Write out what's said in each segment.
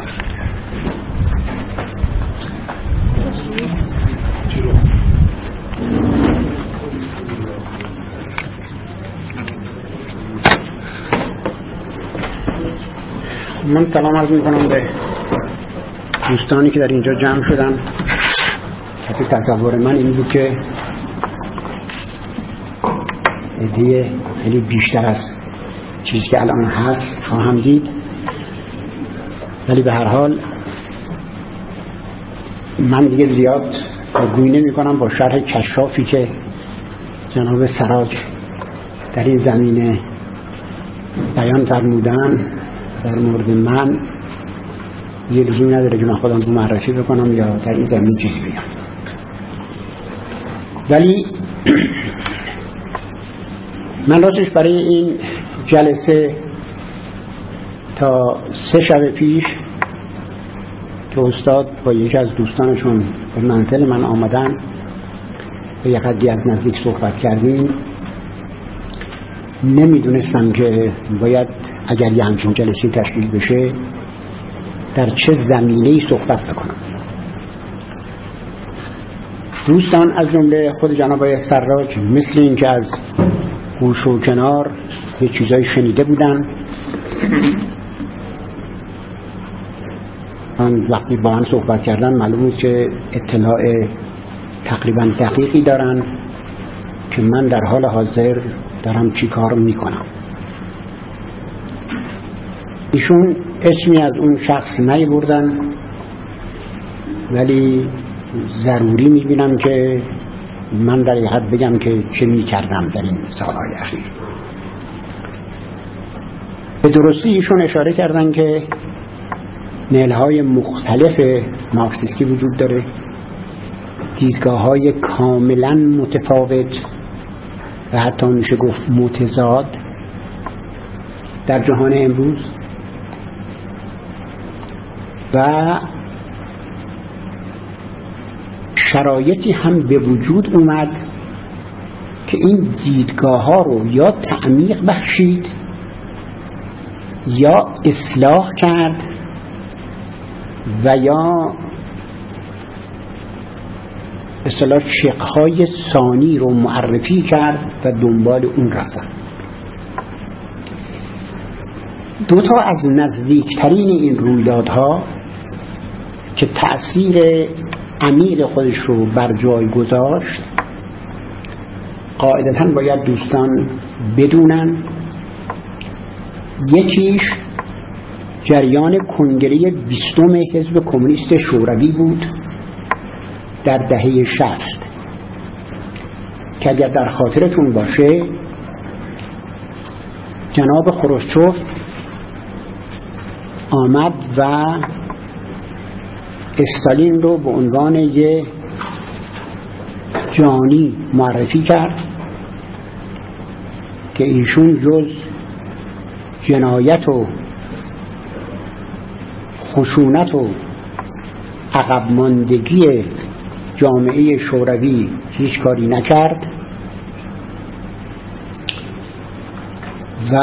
من سلام عرض میکنم به دوستانی که در اینجا جمع شدن. حتی تصور من این بود که عده خیلی بیشتر از چیزی که الان هست خواهم دید، ولی به هر حال من دیگه زیاد گوی نمی کنم با شرح کشافی که جناب سراج در این زمینه بیان فرمودن در مورد من. یه لزومی نداره که من خودم رو معرفی بکنم یا در این زمین چیزی بگم، ولی من راستش برای این جلسه تا 3 شب پیش که استاد با یکی از دوستانشون به منزل من آمدن و یه قدری از نزدیک صحبت کردیم، نمیدونستم که باید اگر یه همچین جلسه تشکیل بشه در چه زمینه‌ای صحبت بکنم. دوستان از جمله خود جناب آقای سراج مثل این که از گوش و کنار یه چیزایی شنیده بودن. من وقتی با هم صحبت کردم معلوم بود که اطلاع تقریبا دقیقی دارن که من در حال حاضر دارم چی کار میکنم. ایشون اسمی از اون شخص نیاوردن، ولی ضروری میبینم که من در حد بگم که چه میکردم در این سالهای اخیر. به درستی ایشون اشاره کردن که نهل‌های مختلف مارکسیستی وجود داره، دیدگاه‌های کاملا متفاوت و حتی میشه گفت متضاد در جهان امروز، و شرایطی هم به وجود اومد که این دیدگاه‌ها رو یا تعمیق بخشید یا اصلاح کرد و یا اصطلاح شقهای ثانی رو معرفی کرد و دنبال اون رفتن. دوتا از نزدیکترین این رویدادها که تأثیر عمیق خودش رو بر جای گذاشت قاعدتاً باید دوستان بدونن. یکیش جریان کنگره 20 حزب کمونیست شوروی بود در دهه 60 که اگر در خاطرتون باشه جناب خروشچوف آمد و استالین رو به عنوان یه جانی معرفی کرد که ایشون جز جنایت و خشونت و عقب ماندگی جامعه شوروی هیچ کاری نکرد و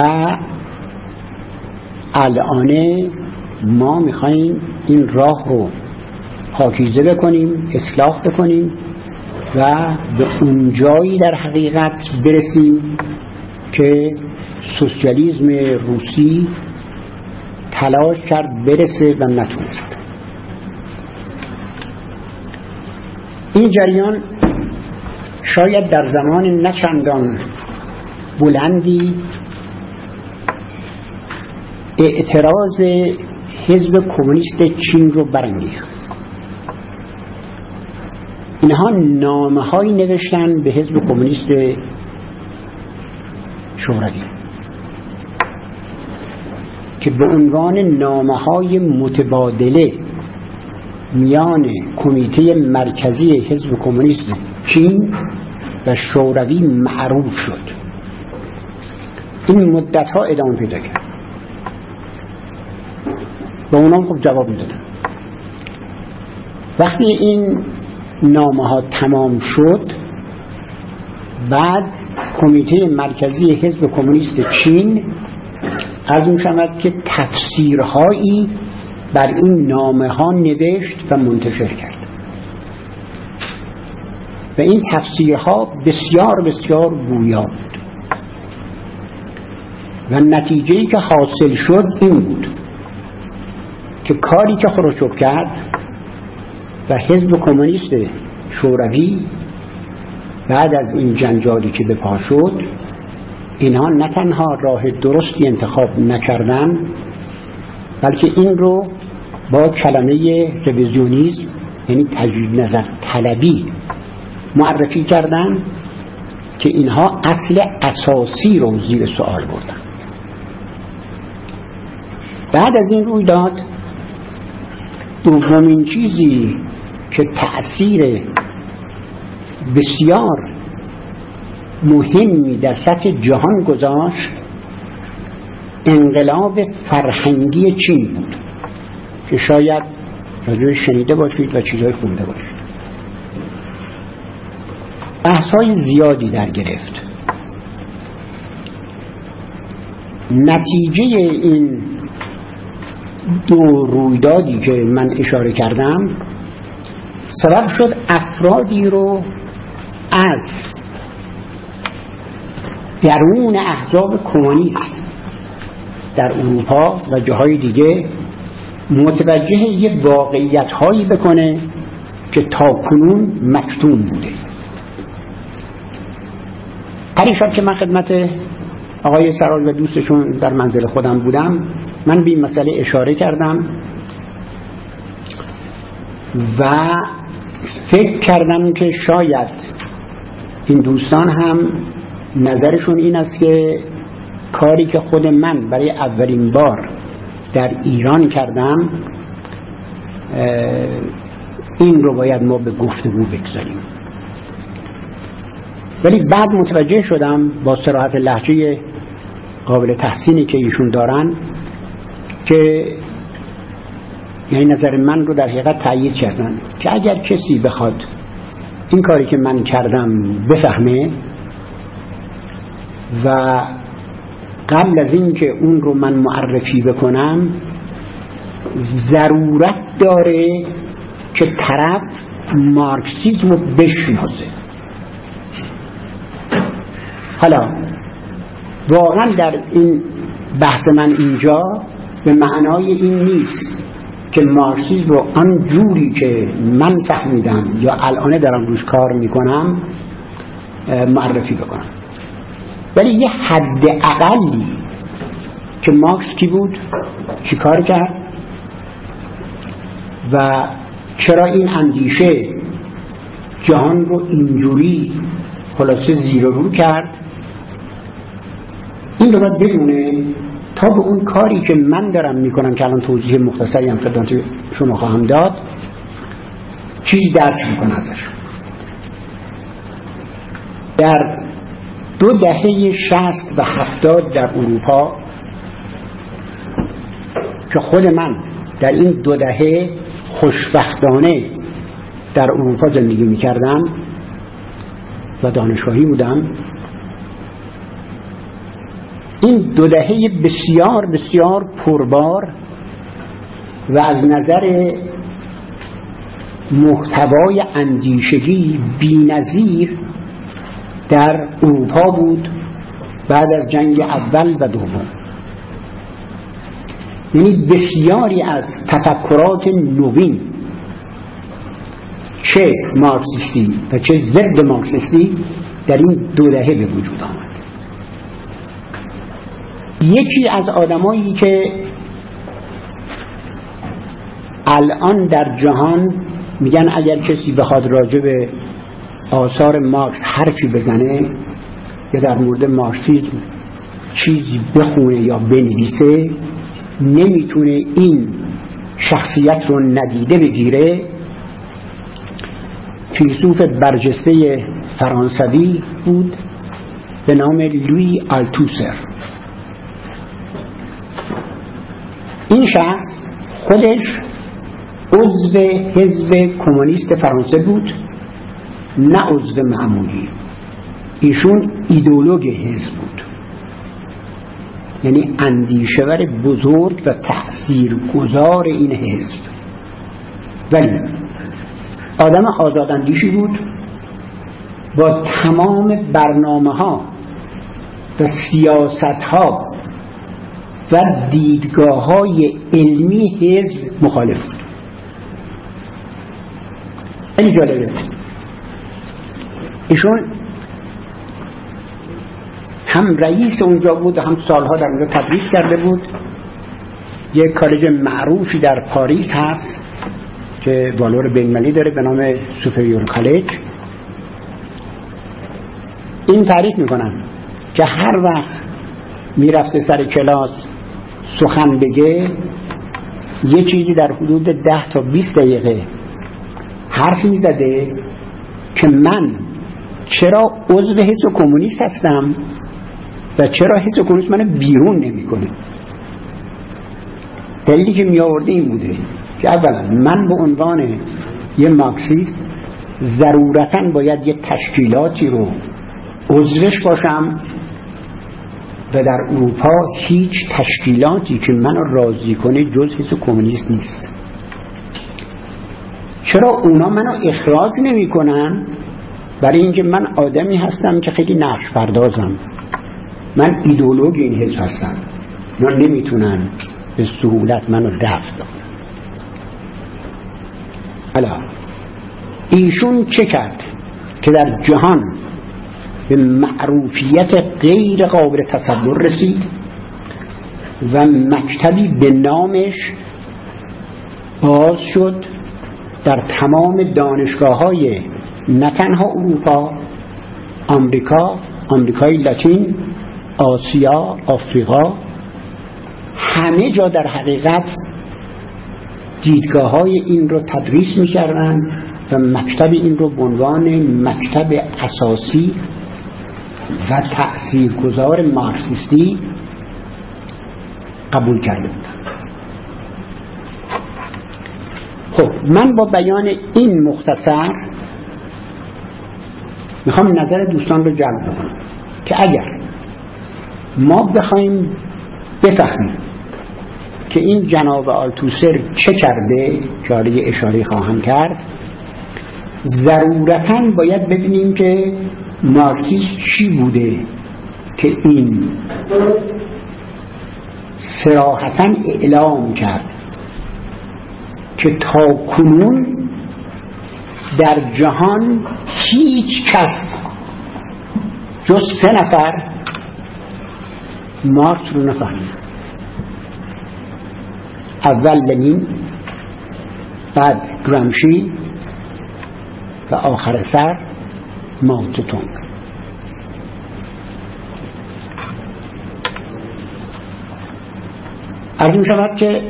الان ما میخواییم این راه رو پاکیزه بکنیم، اصلاح بکنیم و به اون جایی در حقیقت برسیم که سوسیالیسم روسی تلاش کرد برسه و نتونست. این جریان شاید در زمان نچندان بلندی اعتراض حزب کمونیست چین رو برانگیخت. اینها نامه‌هایی نوشتن به حزب کمونیست شوروی که به عنوان نامه‌های متبادله میان کمیته مرکزی حزب کمونیست چین و شوروی معروف شد. این مدت‌ها ادامه پیدا کرد. به اونام خب جواب میدادن. وقتی این نامه‌ها تمام شد، بعد کمیته مرکزی حزب کمونیست چین عرض می‌شود که تفسیرهایی بر این نامه ها نوشت و منتشر کرد و این تفسیرها بسیار بسیار گویا بود و نتیجه‌ای که حاصل شد این بود که کاری که خروشچوف کرد و حزب کمونیست شوروی بعد از این جنجالی که به پا شد، اینها نه تنها راه درستی انتخاب نکردن، بلکه این رو با کلمه رویزیونیسم یعنی تجدید نظر طلبی معرفی کردن که اینها اصل اساسی رو زیر سوال بردن. بعد از این رویداد دومین چیزی که تأثیر بسیار مهمی در سطح جهان گذاشت انقلاب فرهنگی چین بود که شاید راجعش شنیده باشید و چیزهای خونده باشید. بحث‌های زیادی در گرفت. نتیجه این دو رویدادی که من اشاره کردم سبب شد افرادی رو از درون احزاب کمونیست در اروپا و جاهای دیگه متوجه یه واقعیت هایی بکنه که تاکنون مکتوم بوده. هر شب که من خدمت آقای سراج و دوستشون در منزل خودم بودم، من به این مسئله اشاره کردم و فکر کردم که شاید این دوستان هم نظرشون این است که کاری که خود من برای اولین بار در ایران کردم این رو باید ما به گفتگو بگذاریم. ولی بعد متوجه شدم با صراحت لهجه قابل تحسینی که ایشون دارن که یعنی نظر من رو در حقیقت تأیید کردن که اگر کسی بخواد این کاری که من کردم بفهمه و قبل از این که اون رو من معرفی بکنم ضرورت داره که طرف مارکسیسم رو بشناسه. حالا واقعا در این بحث من اینجا به معنای این نیست که مارکسیسم رو آن جوری که من فهمیدم یا الان دارم روش کار میکنم معرفی بکنم، ولی یه حد اقلی که مارکس کی بود، چی کار کرد و چرا این اندیشه جهان رو اینجوری خلاصه زیر و رو کرد، این رو باید بدونه تا به اون کاری که من دارم میکنم که الان توضیح مختصری هم خدمت شما خواهم داد چیز درک میکنه ازش. در 2 دهه 60 و 70 در اروپا که خود من در این 2 دهه خوشبختانه در اروپا زندگی میکردم و دانشگاهی بودم، این 2 دهه بسیار بسیار پربار و از نظر محتوای اندیشگی بی‌نظیر در اروپا بود بعد از جنگ اول و دوم. یعنی بسیاری از تفکرات نوین چه مارکسیستی و چه ضد مارکسیستی در این 2 دهه به وجود آمد. یکی از آدمایی که الان در جهان میگن اگر کسی بخواد راجع به آثار مارکس حرفی بزنه یا در مورد مارکسیسم چیزی بخونه یا بنویسه نمیتونه این شخصیت رو ندیده بگیره، فیلسوف برجسته فرانسوی بود به نام لویی آلتوسر. این شخص خودش عضو حزب کمونیست فرانسه بود، نه عضو معمولی. ایشون ایدئولوگ حزب بود یعنی اندیشه‌ور بزرگ و تأثیرگذار این حزب. ولی آدم آزاداندیشی بود، با تمام برنامه‌ها و سیاست‌ها و دیدگاه‌های علمی حزب مخالف بود. خیلی جالبه، ایشون هم رئیس اونجا بود و هم سالها در اونجا تدریس کرده بود. یک کالج معروفی در پاریس هست که والور بین‌المللی داره به نام سوپریور کالج. این تعریف میکنن که هر وقت میرفته سر کلاس سخن بگه یه چیزی در حدود 10 تا 20 دقیقه حرف میزده که من چرا عضو حزب کمونیست هستم و چرا حزب کمونیست منو بیرون نمیکنه. دلیلی که می آورده این بوده که اولا من به عنوان یه مارکسیست ضرورتاً باید یه تشکیلاتی رو عضوش باشم و در اروپا هیچ تشکیلاتی که منو راضی کنه جز حزب کمونیست نیست. چرا اونا منو اخراج نمی کنن؟ برای اینکه من آدمی هستم که خیلی نقش پردازم، من ایدئولوگ این حزب هستم، اونا نمیتونن به سهولت منو دفع کنن. حالا ایشون چه کرد که در جهان به معروفیت غیر قابل تصور رسید و مکتبی به نامش باز شد در تمام دانشگاه‌های نه تنها اروپا، آمریکا، آمریکای لاتین، آسیا، آفریقا، همه جا در حقیقت دیدگاه‌های این رو تدریس می‌کردن و مکتب این رو به عنوان مکتب اساسی و تأثیرگذار مارکسیستی قبول کرده بودند. خب من با بیان این مختصر میخوام نظر دوستان رو جلب کنم که اگر ما بخوایم بفهمیم که این جناب آلتوسر چه کرده، که حالا اشاره خواهم کرد، ضرورتاً باید ببینیم که مارکسیسم چی بوده که این صراحتاً اعلام کرد که تا کنون در جهان هیچ کس جز 3 نفر مارکس رو نفهمید. اول لنین، بعد گرامشی و آخر سر ماو تونگ. عرض می شود که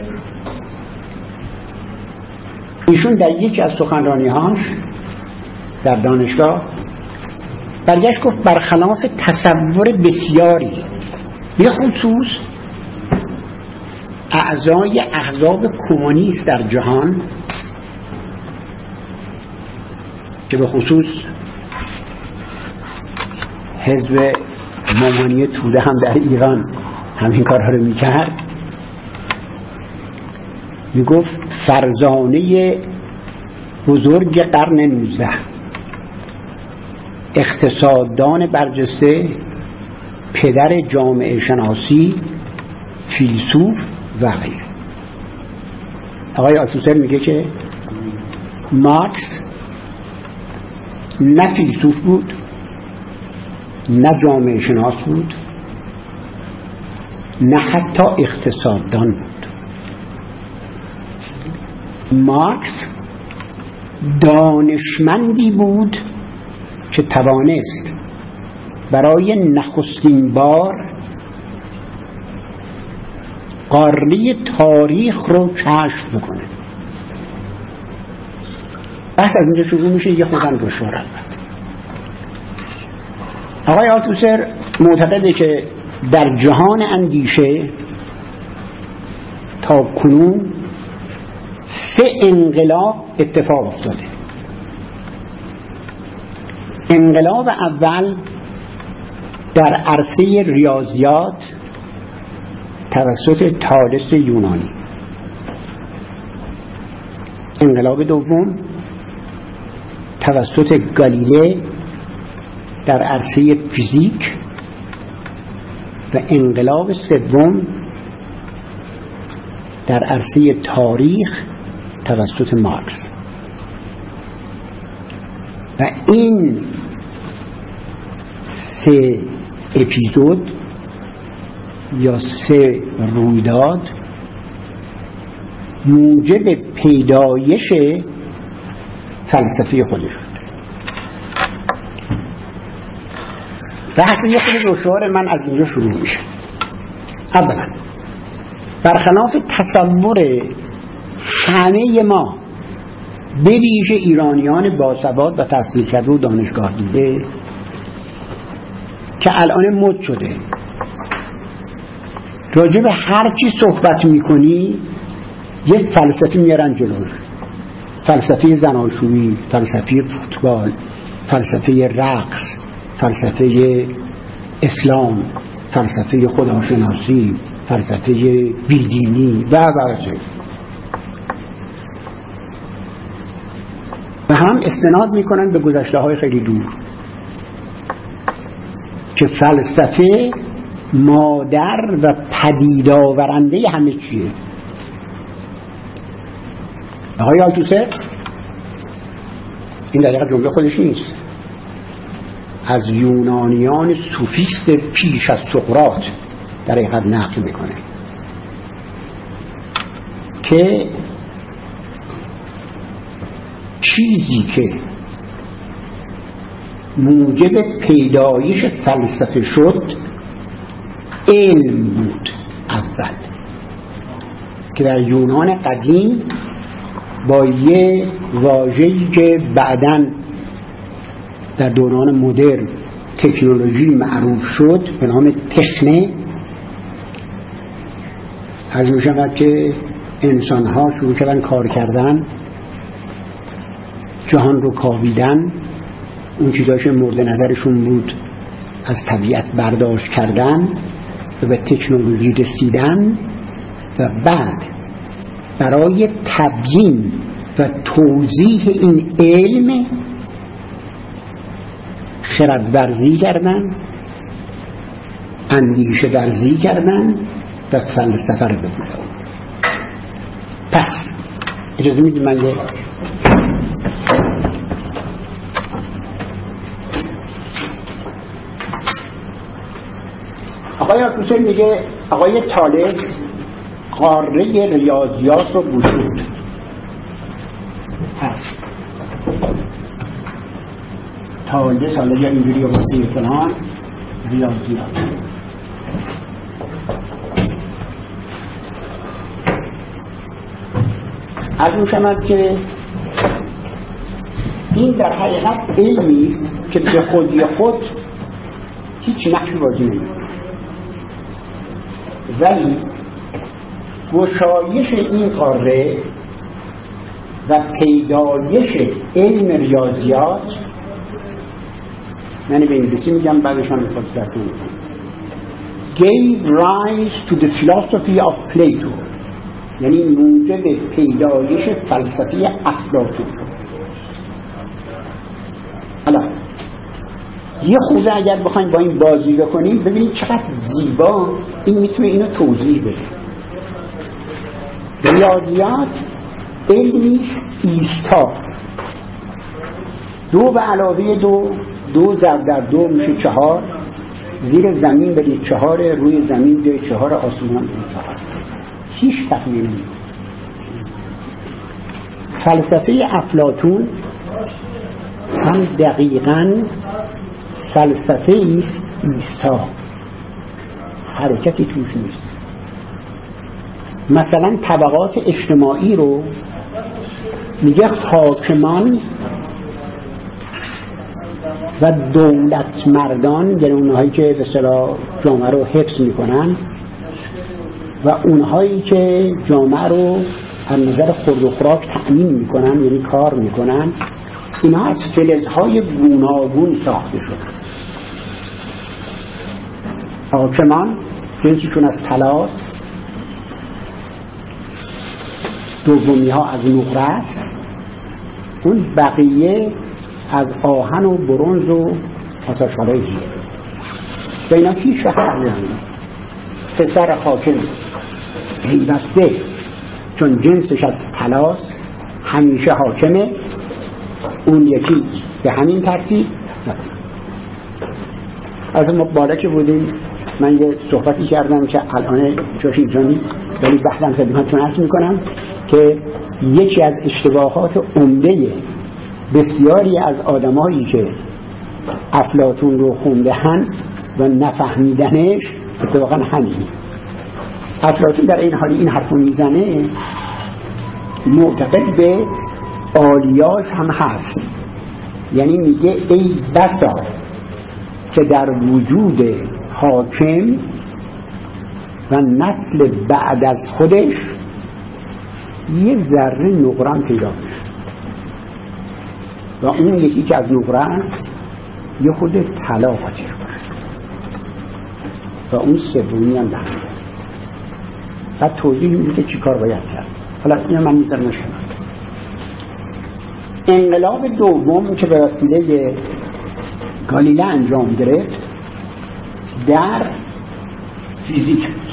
ایشون در یکی از سخنرانی‌هاش در دانشگاه برگشت گفت برخلاف تصور بسیاری به خصوص اعضای احزاب کمونیست در جهان، که به خصوص حزب مامانی توده هم در ایران همین کارها رو میکرد، میگفت فرزانه بزرگ قرن 19 اقتصاددان برجسته، پدر جامعه شناسی، فیلسوف و غیره. آقای آلتوسر میگه که مارکس نه فیلسوف بود، نه جامعه شناس بود، نه حتی اقتصاددان بود. مارکس دانشمندی بود که توانست برای نخستین بار قاره تاریخ رو کشف بکنه. بحث از اینجا شروع میشه، یه خودم دشوار البته. آقای آلتوسر معتقده که در جهان اندیشه تا کنون 3 انقلاب اتفاق افتاده. انقلاب اول در عرصه ریاضیات توسط تالس یونانی. انقلاب دوم توسط گالیله در عرصه فیزیک و انقلاب سوم در عرصه تاریخ توسط مارکس. و این سه اپیزود یا سه رویداد موجب پیدایش فلسفه خودش شد. بحث یه خود دشوار من از اینجا شروع میشه. اولا برخلاف تصور همه ما به ویژه ایرانیان باسواد و تحصیل کرده و دانشگاه دیده که الان مد شده راجع به هر چی صحبت میکنی یه فلسفه میارن جلوش، فلسفه زناشویی، فلسفه فوتبال، فلسفه رقص، فلسفه اسلام، فلسفه خداشناسی، فلسفه بیدینی و هم استناد میکنن به گذشته های خیلی دور که فلسفه مادر و پدید آورنده همه چیه. آقای آلتوسر این دقیقا جمله خودش نیست، از یونانیان سوفیست پیش از سقراط در حقیقت نقل میکنه که چیزی که موجب پیدایش فلسفه شد علم بود اول، که در یونان قدیم با یه واژه‌ای که بعداً در دوران مدرن تکنولوژی معروف شد به نام تخنه، از میشود که انسان‌ها شروع کردن کار کردن، جهان رو کاویدن، اون چیزایی که مورد نظرشون بود از طبیعت برداشت کردن و به تکنولوژی رسیدن و بعد برای تبیین و توضیح این علم خردورزی کردن، اندیشه ورزی کردن و فلسفه رو بگویم. پس اجازه میدید من یه آقای آلتوسر میگه آقای تالس قاره ریاضیات رو گشود. پس تالس حالا یا اینجوری یا بسیار فلان ریاضیات از میشمد که این در حقیقت علمیست که به خودی خود هیچ نقشی بازی نمی‌کنه، ولی گشایش این قاره و پیدایش علم ریاضیات، من به انگلیسی میگم بعدش هم میخواد درتون میکنم، gave rise to the philosophy of Plato، یعنی موجب پیدایش فلسفه افلاطون. حالا یه خورده اگر بخوایم با این بازی بکنیم ببینید چقدر زیبا این میتونه اینو توضیح بده. ریاضیات علمی ایستا، 2 به علاوه 2 ضرب در 2 میشه 4، زیر زمین برید 4، روی زمین برید 4، آسمان برید 4، هیچ تغییری نیست. فلسفه افلاطون هم دقیقاً فلسفه ایستا، حرکتی توش نیست. مثلا طبقات اجتماعی رو میگه حاکمان و دولت مردان، یعنی اونهایی که به اصطلاح جامعه رو حفظ میکنن و اونهایی که جامعه رو از نظر خورد و خوراک تأمین میکنن، یعنی کار میکنن، اینا از فلزهای گوناگون ساخته شدن. حاکمان جنسشون از طلاست، دومی ها از نقره است، اون بقیه از آهن و برنز و آتش‌آلاییه. و اینا هیچ فرقی نداره. پسر حاکم پیوسته چون جنسش از طلاست همیشه حاکمه، اون یکی به همین ترتیب. از ما بالا که بودیم من یه صحبتی کردم که الان جاش اینجا نیست، ولی بعداً خدمتتون عرض میکنم که یکی از اشتباهات عمده بسیاری از آدمایی که افلاطون رو خوندهن و نفهمیدنش اتفاقا همینه. افلاطون در این حالی این حرفو میزنه معتقد به عالیاش هم هست، یعنی میگه ای بسا که در وجود حاکم و نسل بعد از خودش یه ذره نقرم پیدا بشه و اون یکی که از نقره است یه خود طلا قاطر باشه و اون سومی هم دهنه. بعد توضیح میده که چی کار باید کرد. حالا اینو من میذارم نشونم. انقلاب دوم که به وسیله گالیله انجام گرفت در فیزیک بود.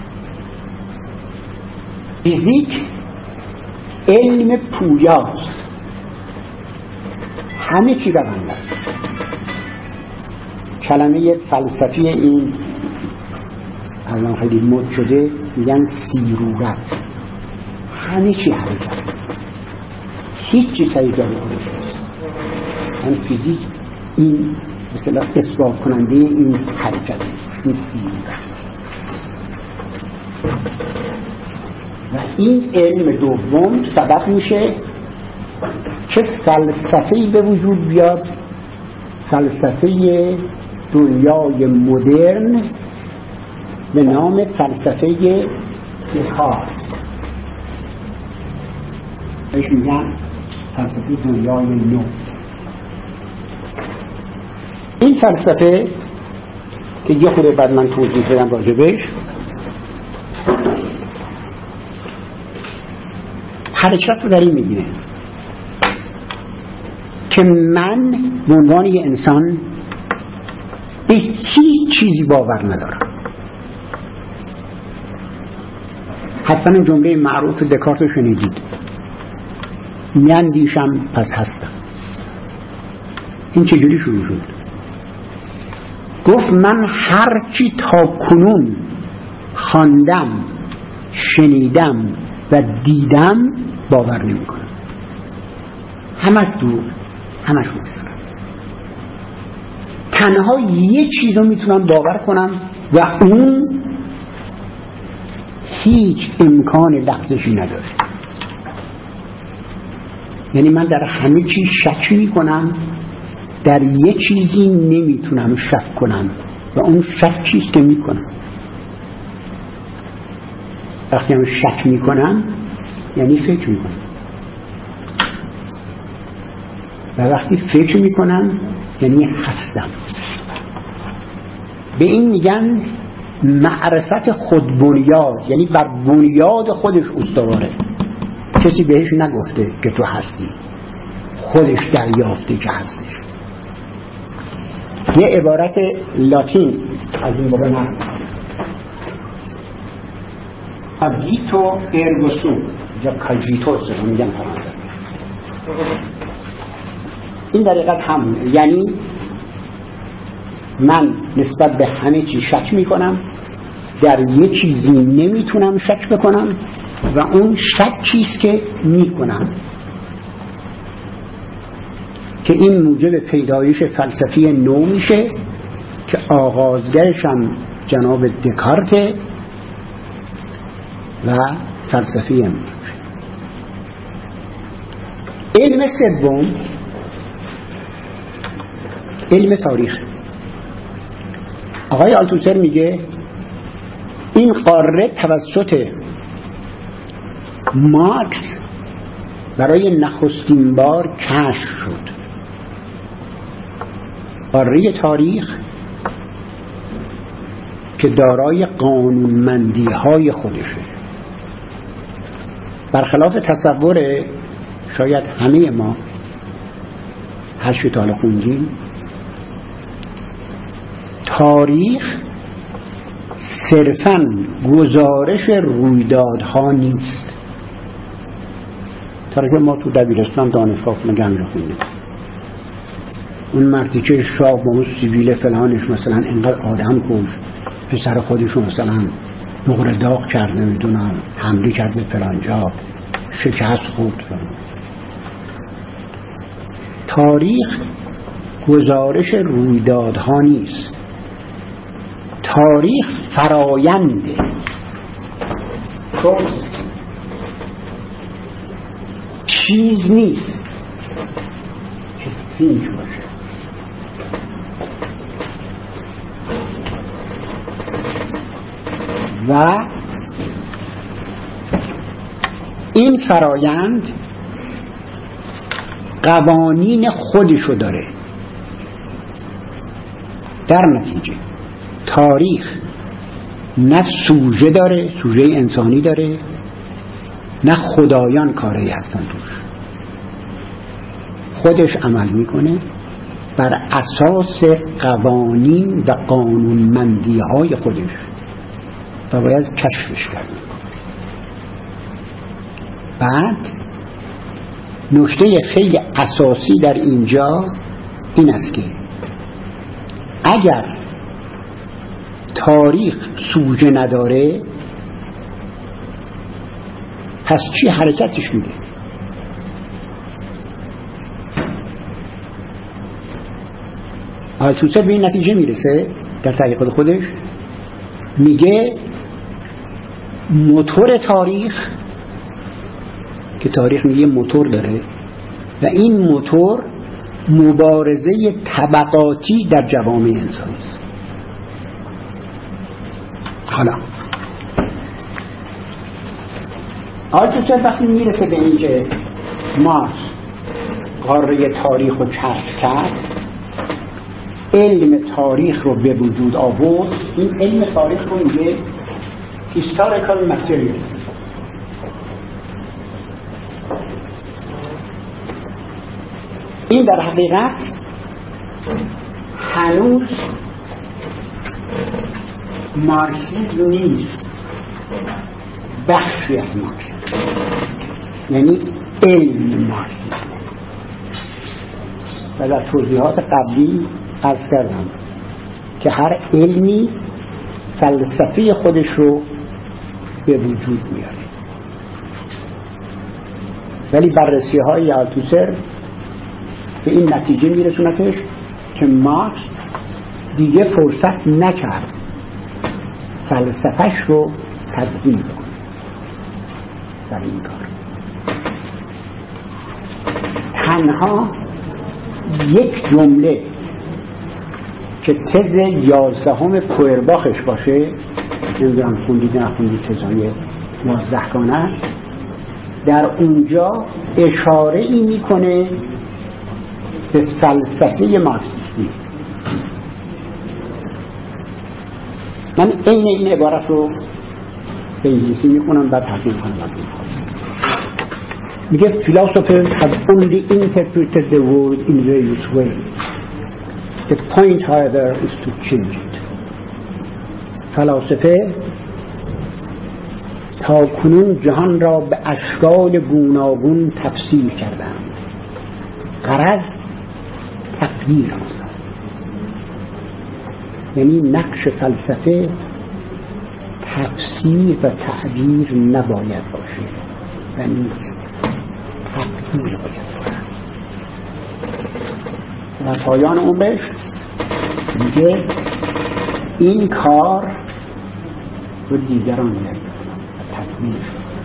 فیزیک علم پویاست، همه چی روند است. کلمه فلسفی این الان خیلی مد شده، میگن سیرورت، همه چی حرکت، هیچ چیز سعی جای خودش نیست. این فیزیک این مثلا اثبات کننده این حرکت، این سیرورت. و این علم دوم سبب میشه که فلسفه‌ای به وجود بیاد، فلسفه دنیای مدرن به نام فلسفه دکارت. بهش میگن فلسفه دنیای نو. این فلسفه که یه خورده بعد من توضیح بدم راجبش، حرکت رو در این میبینه که من به عنوان یه انسان به هیچ چیزی باور ندارم. حتما جمله معروف دکارت رو شنیدید، میاندیشم پس هستم. این چجوری شروع شد؟ گفت من هرچی تا کنون خواندم، شنیدم و دیدم باور نمی کنم. همش دور، همش مستر است. تنها یه چیز رو میتونم باور کنم و اون هیچ امکان لغزشی نداره. یعنی من در همه چیز شک میکنم، در یه چیزی نمیتونم شک کنم و اون شک چیست که میکنم. وقتی هم شک میکنم یعنی فکر میکنم، و وقتی فکر میکنم یعنی هستم. به این میگن معرفت خودبنیاد، یعنی بر بنیاد خودش استواره. کسی بهش نگفته که تو هستی، خودش دریافته که هستش. یه عبارت لاتین از این موقع من کاگیتو ارگو سوم یا کاگیتو رو میگن فرانسه. این در حقیقت همونه، یعنی من نسبت به همه چی شک میکنم، در یه چیزی نمیتونم شک بکنم و اون شک چیست که میکنم، که این موجب پیدایش فلسفی نو میشه که آغازگرش هم جناب دکارت و فلسفی هم میشه. علم سوم علم تاریخ. آقای آلتوسر میگه این قاره توسط مارکس برای نخستین بار کشف شد. قاره تاریخ که دارای قانونمندی های خودشه. برخلاف تصور شاید همه ما هر چی تا حالا خوندیم، تاریخ صرفاً گزارش رویدادها نیست. تاریخ ما تو دبیرستان دانشگاه فلان رو خوندیم، اون مردی که شاه با اون سیویل فلانش مثلا اینقدر آدم کشت، پسر خودشو مثلا نقره داغ کرد، نمیدونم حمله کرد به فلان جا، شکست خورد. تاریخ گزارش رویدادها نیست، تاریخ فراینده، چیز نیست که فیلم باشه. و این فرایند قوانین خودشو داره. در نتیجه تاریخ نه سوژه داره، سوژه انسانی داره، نه خدایان کاری هستن توش. خودش عمل میکنه بر اساس قوانین و قانونمندی های خودش و باید کشفش کرد. بعد نکته خیلی اساسی در اینجا این است که اگر تاریخ سوژه نداره، پس چی حرکتش میده؟ آلتوسر به این نتیجه میرسه در تحقیقات خودش، میگه موتور تاریخ، که تاریخ میگه موتور داره و این موتور مبارزه طبقاتی در جوامع انسانی است. حالا آلتوسر وقتی میرسه به این که مارکس قاره تاریخ رو کشف کرد، علم تاریخ رو به وجود آورد، این علم تاریخ رو میگه historical material. این در حقیقت هنوز مارکسیسم نیست، بخشی از مارکسیسم، یعنی علم مارکسیسم. و در توضیحات قبلی عرض کردم که هر علمی فلسفه خودش رو به وجود میاره، ولی بررسی های آلتوسر به این نتیجه میرسونتش که مارکس دیگه فرصت نکرد فلسفهش رو تدوین کنه در این کار. تنها یک جمله که تز 11 فویرباخش باشه، نمیدونم خوندید نخوندید تزهای 11 گانه، در اونجا اشاره ای میکنه به فلسفه مارکسیستی. من این عبارت رو به انگلیسی میکنم بعد ترجمه کنم. میگه philosophers have only interpreted the world in various ways. The point however is to change it. فلاسفه تا کنون جهان را به اشکال گوناگون تفسیر کردند. غرض تغییر است. یعنی نقش فلسفه تفسیر و تعبیر نباید باشه و نیست، تغییر باید باشه. و پایان عمرش میگه این کار رو دیگران نمی‌کنند و تکمیل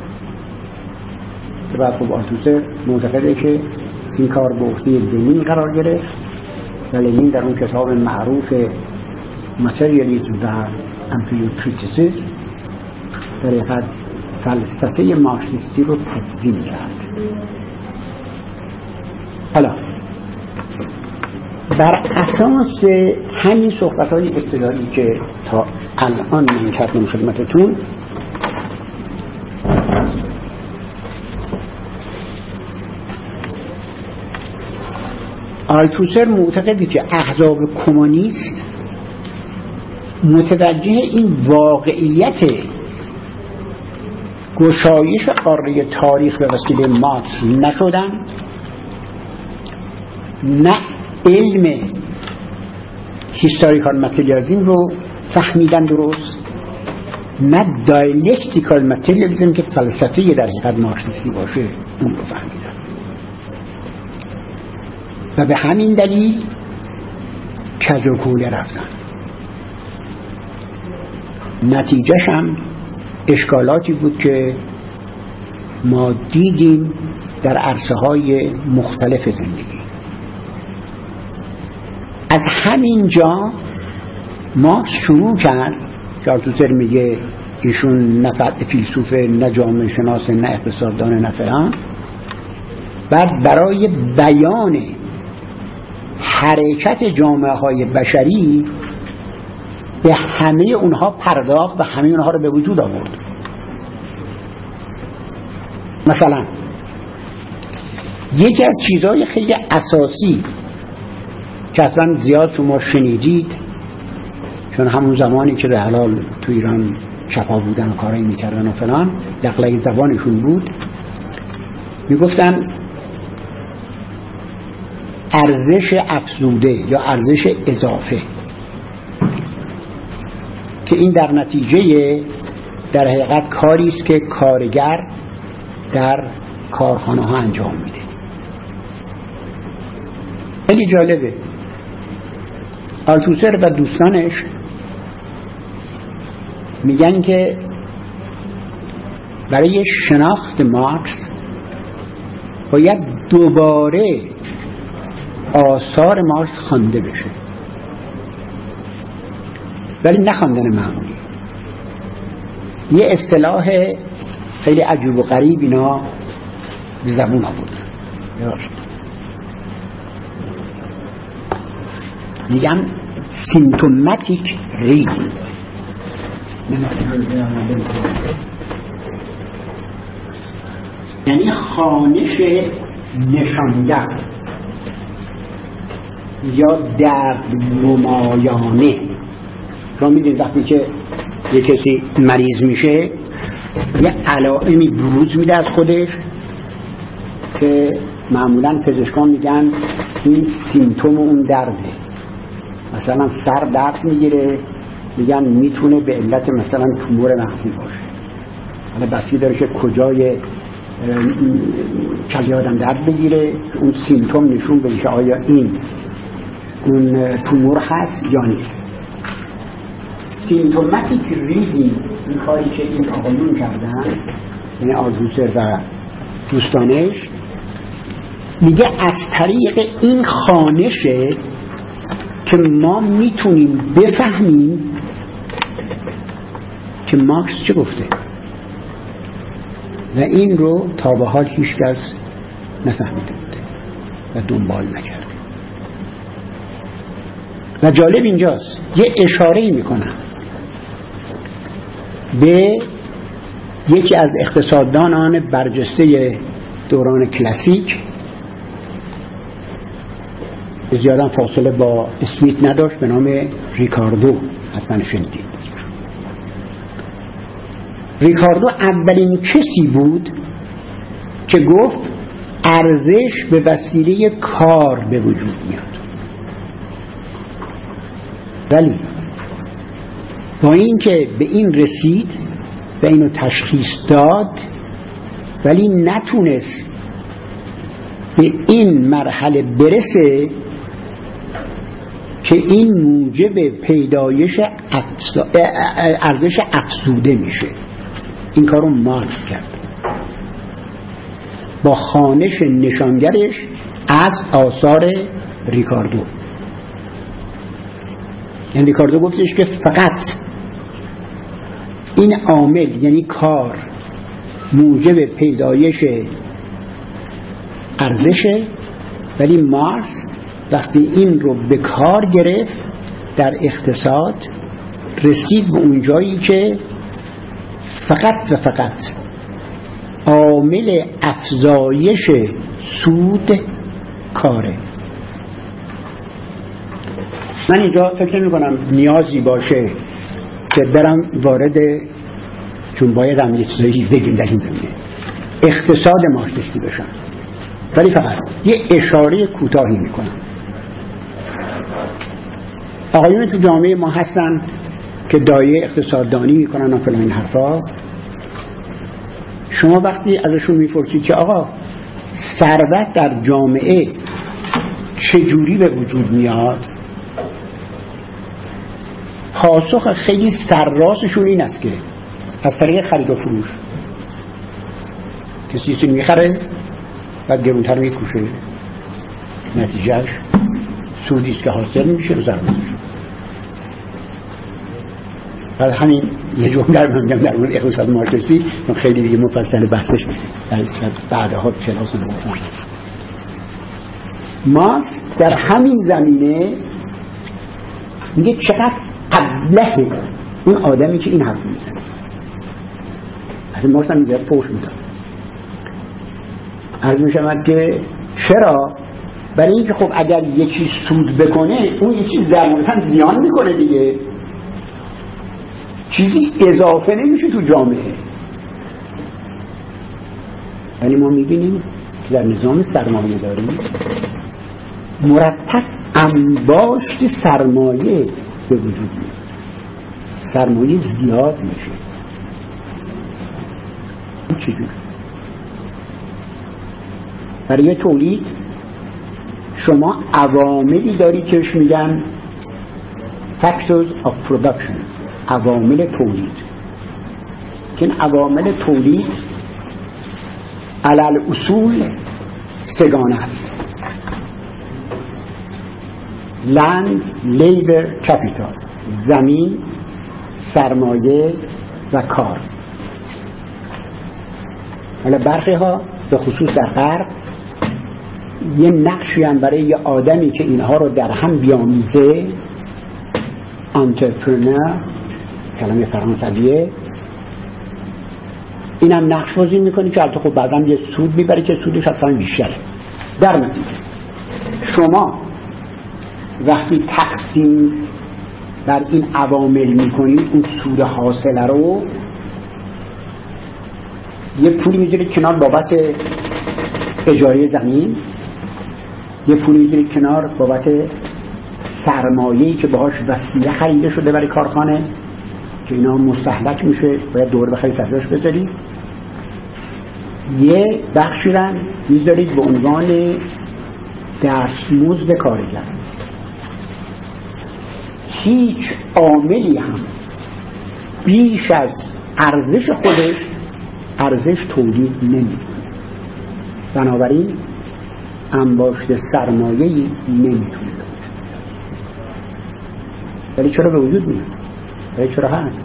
شد. بعد خب آلتوسر معتقده که این کار به عهده لنین قرار گرفت و لنین در اون کتاب معروف ماتریالیسم و امپریوکریتیسیسم در حقیقت فلسفه مارکسیستی رو تدوین کرد. حالا بر اساس همین صحبت‌های ابتدایی که تا الان من کردم خدمتتون، آلتوسر معتقده که احزاب کمونیست متوجه این واقعیت گشایش قاره تاریخ به وسیله مارکس نشدن، نه علم هیستوریکال متریالیسم رو فهمیدن درست، نه دایلکتیکال متریالیسم که فلسفه در حقیقت مارکسیستی باشه اون رو فهمیدن و به همین دلیل کج و کوله رفتن. نتیجهش هم اشکالاتی بود که ما دیدیم در عرصه های مختلف زندگی. از همین جا ما شروع کرد که آلتوسر میگه ایشون نه فیلسوف، نه جامعه شناس، نه اقتصاددان، نه فلان، بعد برای بیان حرکت جامعه های بشری به همه اونها پرداخت و همه اونها رو به وجود آورد. مثلا یکی از چیزهای خیلی اساسی که اصلا زیاد شما شنیدید، چون همون زمانی که به حلال تو ایران چپا بودن و کارایی میکردن و فلان، دقیق زبانشون بود، میگفتن ارزش افزوده یا ارزش اضافه، که این در نتیجه در حقیقت کاری است که کارگر در کارخانه ها انجام میده. خیلی جالبه. آلتوسر و دوستانش میگن که برای شناخت مارکس باید دوباره آثار مارکس خوانده بشه، ولی نه خواندن معمولی. یه اصطلاح خیلی عجیب و غریب اینا به زبون آوردن، میگن سیمپتوماتیک ریدینگ، یعنی خوانش نشانگر یا درد نمایانه. شما میدونید وقتی که یه کسی مریض میشه یه علائمی بروز میده از خودش که معمولا پزشکان میگن این سیمتوم اون درده. مثلا سر درد میگیره، میگن میتونه به علت مثلا تومور مغزی باشه. حالا بسی داره که کجای کلی آدم درد بگیره، اون سیمتوم نشون بده که آیا این اون تومور هست یا نیست. سیمپتوماتیک ریدینگ، این کاری که این آقایون کردن، یعنی آلتوسر و دوستانش، میگه از طریق این خوانشه که ما میتونیم بفهمیم که مارکس چه گفته، و این رو تا به حال هیچ کس نفهمیده بوده و دنبال نکرده. و جالب اینجاست یه اشاره‌ای میکنم به یکی از اقتصاددانان برجسته دوران کلاسیک، زیاداً فاصله با اسمیت نداشت، به نام ریکاردو. حتما شنیدید. ریکاردو اولین کسی بود که گفت ارزش به وسیله کار به وجود میاد. ولی با اینکه به این رسید و اینو تشخیص داد، ولی نتونست به این مرحله برسه که این موجب پیدایش ارزش افزوده میشه. این کارو مارکس کرد با خوانش نشانگرش از آثار ریکاردو. یعنی ریکاردو گفتش که فقط این عامل، یعنی کار، موجب پیدایش ارزشه، ولی مارکس وقتی این رو به کار گرفت در اقتصاد رسید به اون جایی که فقط و فقط عامل افزایش سود کاره من اینجا فکر نمی کنم نیازی باشه که برم وارد، چون باید هم یه چیزایی بگیم در این زمینه اقتصاد مارکسیستی بشم، ولی فقط یه اشاره کوتاهی میکنم. آقایون تو جامعه ما هستن که دایه اقتصاددانی میکنن و فلان این حرفا. شما وقتی ازشون میپرسید که آقا ثروت در جامعه چجوری به وجود میاد، پاسخ خیلی سرراستشون این است که از طریق خرید و فروش. کسی چیزی میخره بعد گرونتر میکوشه، نتیجهش سودی است که حاصل میشه و ضرر میشه. بعد همین یه جمله رو میگم در مورد اقتصاد مارکسیستی، چون خیلی دیگه مفصل بحثش بعدها کلاس نمی‌کنم. مارکس در همین زمینه میگه چقدر ابله اون آدمی که این حرف میزنه. اصلا مارکس هم میگه فوش میده. عرض میشود که چرا؟ برای اینکه خب اگر یکی سود بکنه اون یکی ضرورتاً زیان میکنه دیگه، چیزی اضافه نمیشه تو جامعه. یعنی ما میبینیم که در نظام سرمایه داری مرتب انباشت سرمایه به وجود میاد، سرمایه زیاد میشه. چجور؟ برای تولید شما عواملی داری که بهش میگن factors of production، عوامل تولید. که این عوامل تولید علل اصول سگانه است: land، labor، capital، زمین، سرمایه و کار. حالا برخی ها به خصوص در غرب یه نقشی هم برای یه آدمی که اینها رو در هم بیامیزه، انترپرنور، کلمه فرانسویه، اینم نقش بازی میکنه که البته خب بعداً یه سود میبره که سودش اصلا بیشتره. در نتیجه شما وقتی تقسیم بر این عوامل میکنید، اون سود حاصله رو یه پولی میذارید کنار بابت اجاره زمین، یه پولی میذارید کنار بابت سرمایه‌ای که باهاش وسیله خریده شده برای کارخانه که اینا مستهلک میشه، باید دور بخری صرفش بذارید. یه بخشی رو میذارید به عنوان دستمزد کارگر. هیچ عاملی هم بیش از ارزش خودش ارزش تولید نمی‌کنه. بنابراین انباشت سرمایه‌ای نمیتونه. ولی چرا به وجود میاد؟ ولی چرا هست؟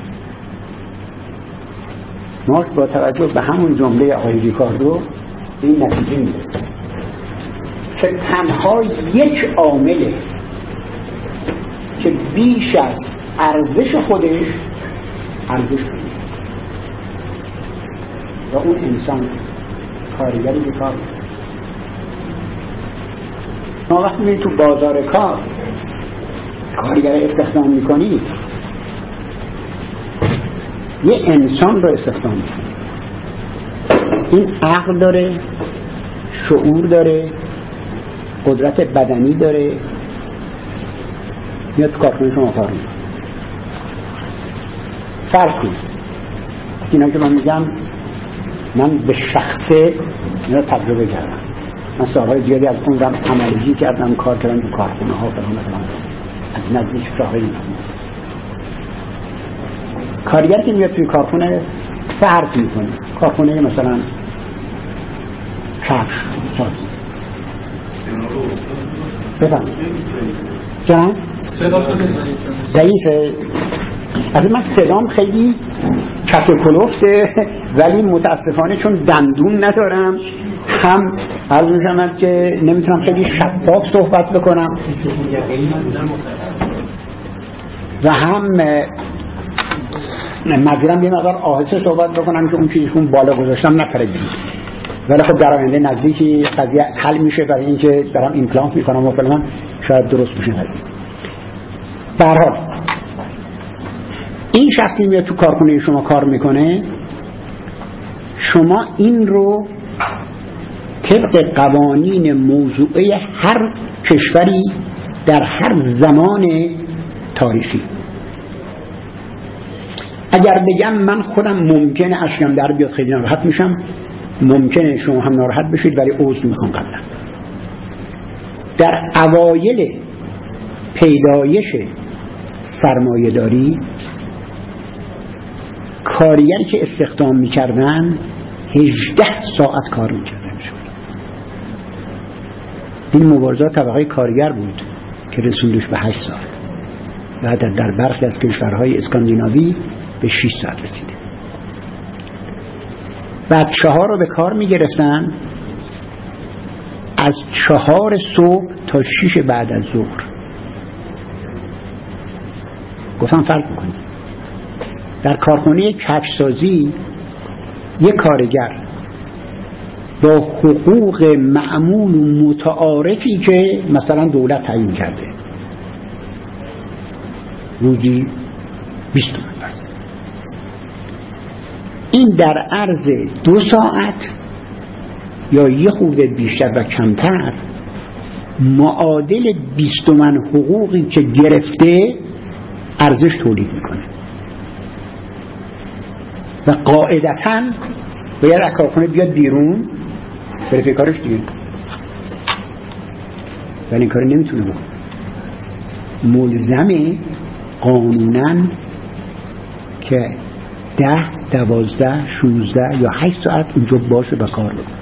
ما با توجه به همون جمله آقای ریکاردو به این نتیجه میرسیم که تنها یک عامله که بیش از ارزش خودش ارزش کنه و اون انسان کارگری بیکار. ما وقتی میریم تو بازار کار کارگر استخدام میکنید، یه انسان رو استخدام میکنید. این عقل داره، شعور داره، قدرت بدنی داره، میاد تو کارخونه شما کار میکنه. فرق کنید اینا که من میگم، من به شخصه اینا تجربه کردم. من سالهای زیادی از اون عملیجی کردم، کار کردم تو کارخونه ها فلان از نزدیک شاهدی میکنم. کارگر که میاد توی کارخونه فرق میکنه. کارخونه مثلا کفش سازی بفهم جنان ضعیفه. از من صدام خیلی کت و کلفته، ولی متاسفانه چون دندون ندارم هم عرض می‌شود که نمیتونم خیلی شفاف صحبت بکنم و هم مجبورم یه مقدار آهسته صحبت بکنم که اون چیزی که بالا گذاشتم نپرید. ولی خب در آینده نزدیکی قضیه حل میشه، برای اینکه دارم ایمپلانت میکنم و فلان شاید درست میشه قضیه. به هر حال این شخصی میاد تو کارخونه شما کار میکنه، شما این رو طبق قوانین موضوعه هر کشوری در هر زمان تاریخی، اگر بگم من خودم ممکنه اشکم در بیاد خیلی ناراحت میشم، ممکنه شما هم ناراحت بشید، ولی عذر میخوام قبلا. در اوایل پیدایش سرمایه‌داری کارگری که استخدام میکردن 18 ساعت کار میکردن. این مبارزات طبقه کارگر بود که رسوندش به 8 ساعت و حتی در برخی از کشورهای اسکاندیناوی به 6 ساعت رسیده. بچه ها رو به کار می گرفتن از 4 صبح تا 6 بعد از ظهر. گفتم فرق میکنه. در کارخانه کفشسازی یک کارگر با حقوق معمول و متعارفی که مثلا دولت تعیین کرده روزی 20 تومن بس، این در عرض 2 ساعت یا یه خورده بیشتر و کمتر معادل 20 تومن حقوقی که گرفته ارزش تولید میکنه و قاعدتاً باید از کارخانه بیاد بیرون بره پی کارش دیگه، ولی این کاری نمیتونه بکنه. ملزمه قانوناً که 10 12 16 یا 8 ساعت اونجا باشه و کار بکنه،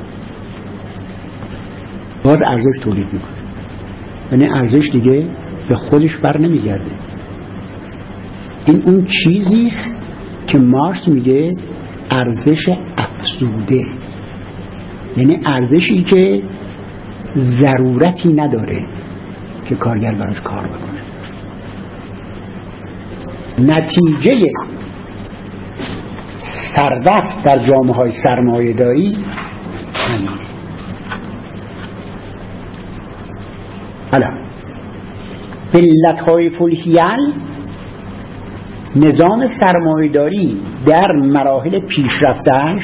باز ارزش تولید میکنه. یعنی ارزش دیگه به خودش بر نمیگرده. این اون چیزیست که مارکس میگه ارزش افزوده، یعنی ارزشی که ضرورتی نداره که کارگر براش کار بکنه. نتیجه ثروت در جامعه‌های سرمایه‌داری همینه. حالا علت‌های فلحیل، نظام سرمایه‌داری در مراحل پیشرفتش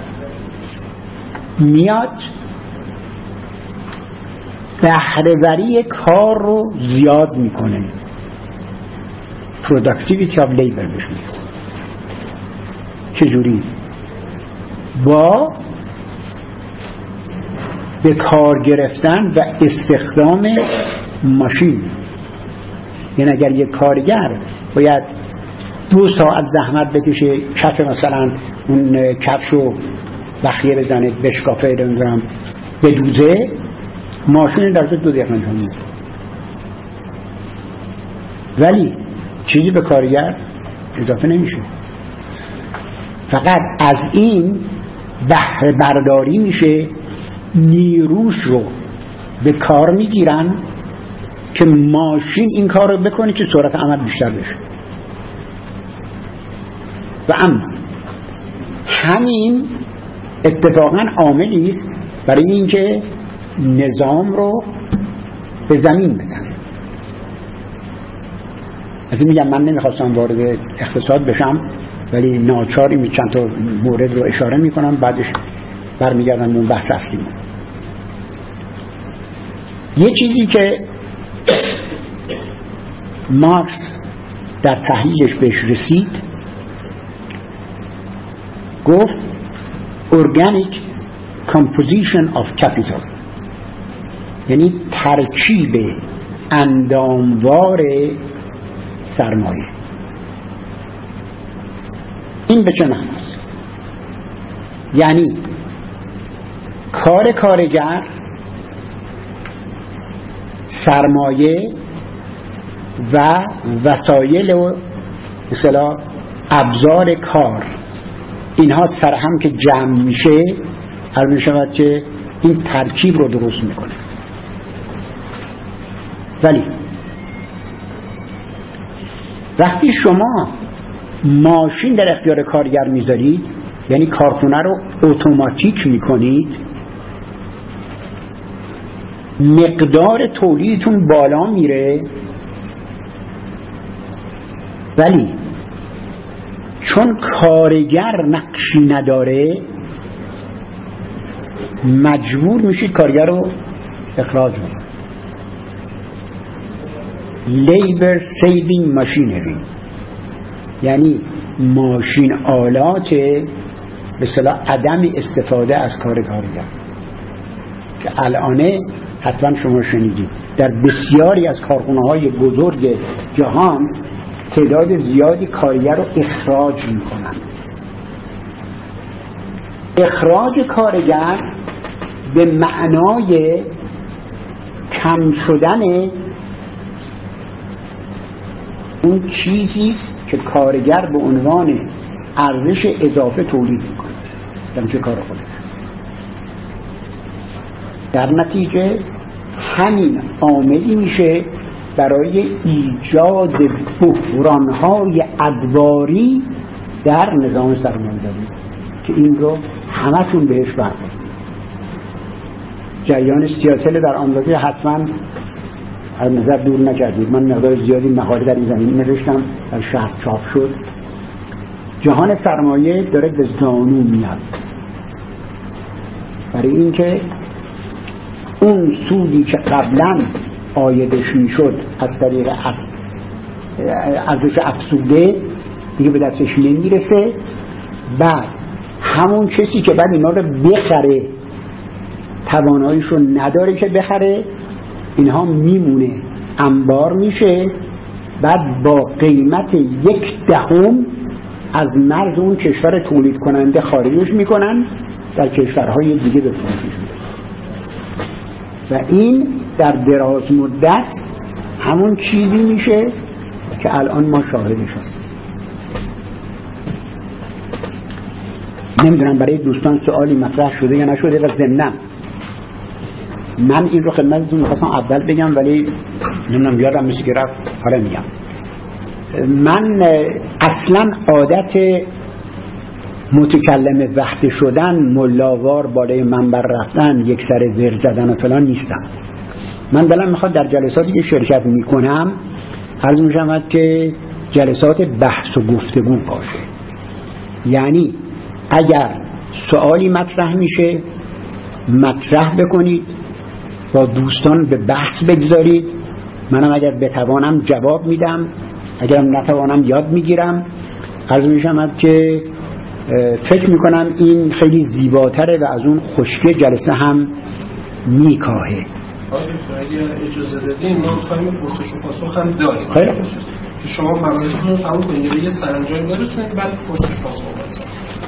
میاد بهره‌وری کار رو زیاد میکنه، productivity of labor بهش میگه. چجوری؟ با به کار گرفتن و استخدام ماشین. یعنی اگر یک کارگر باید 2 ساعت زحمت بکشه کف مثلا اون کفشو بخیه بزنه بشکافه نمیدونم بدوزه، ماشین در 2 دقیقه انجام میده. ولی چیزی به کارگر اضافه نمیشه، فقط از این بهره برداری میشه، نیروش رو به کار میگیرن که ماشین این کار رو بکنه که سرعت عمل بیشتر بشه. و اما همین اتفاقا عاملی است برای اینکه نظام رو به زمین بزنه. از این میگم، من نمیخواستم وارد اقتصاد بشم ولی ناچاری چند تا مورد رو اشاره میکنم، بعدش برمیگردم به اون بحث اصلی. یه چیزی که مارکس در تحلیلش بهش رسید، گفت organic composition of capital، یعنی ترکیب انداموار سرمایه. این به چه معناست؟ یعنی کار کارگر، سرمایه و وسایل و مثلا ابزار کار، اینها سر هم که جمع میشه هر میشود که این ترکیب رو درست میکنه. ولی وقتی شما ماشین در اختیار کارگر میذارید، یعنی کارخونه رو اتوماتیک میکنید، مقدار تولیدتون بالا میره ولی چون کارگر نقشی نداره مجبور میشید کارگر رو اخراج کنید. labor saving machinery یعنی ماشین آلات به اصطلاح عدم استفاده از کار کارگر که الانه حتما شما شنیدید در بسیاری از کارخانه‌های بزرگ جهان تعداد زیادی کارگر رو اخراج میکنن. اخراج کارگر به معنای کم شدن اون چیزیست که کارگر به عنوان ارزش اضافه تولید میکنه در چه کار خودش. در نتیجه همین عاملی میشه برای ایجاد بحران‌های ادواری در نظام سرمایه‌داری که این رو همتون بهش برخورد. جریان سیاتل در آمریکا حتما از نظر دور نکردید. من مقدار زیادی مقاله در این زمینه نوشتم، در شهر چاپ شد. جهان سرمایه داره به زانو میاد برای اینکه اون سودی که قبلا عایدش میشد از طریق ارزش افزوده دیگه به دستش نمیرسه. بعد همون کسی که بعد اینا رو بخره تواناییش رو نداره که بخره، اینها میمونه انبار میشه، بعد با قیمت 1/10 از مرز اون کشور تولید کننده خارجش میکنن در کشورهای دیگه به فروش میده و این در دراز مدت همون چیزی میشه که الان ما شاهدش هستیم. نمیدونم برای دوستان سوالی مطرح شده یا نشده و ضمناً من این رو خدمتتون میخواستم اول بگم ولی نمیدونم یادم مثل که رفت، حالا میگم. من اصلا عادت متکلم وحده شدن، ملاوار بالای منبر رفتن، یک سر ور زدن و فلان نیستم. من دلم میخواد در جلساتی که شرکت میکنم عرض میشود که جلسات بحث و گفتگو باشه. یعنی اگر سوالی مطرح میشه مطرح بکنید، با دوستان به بحث بگذارید، منم اگر بتوانم جواب میدم، اگرم نتوانم یاد میگیرم. عرض میشود که فکر میکنم این خیلی زیباتره و از اون خشکی جلسه هم میکاهه. اگه اجازه بدین ما می‌خوایم پرسش و پاسخ هم داریم. خیلی خوب. که شما مقاله‌تون رو تموم کنید یه سرانجامی برسونید بعد پرسش پاسخ بکنید.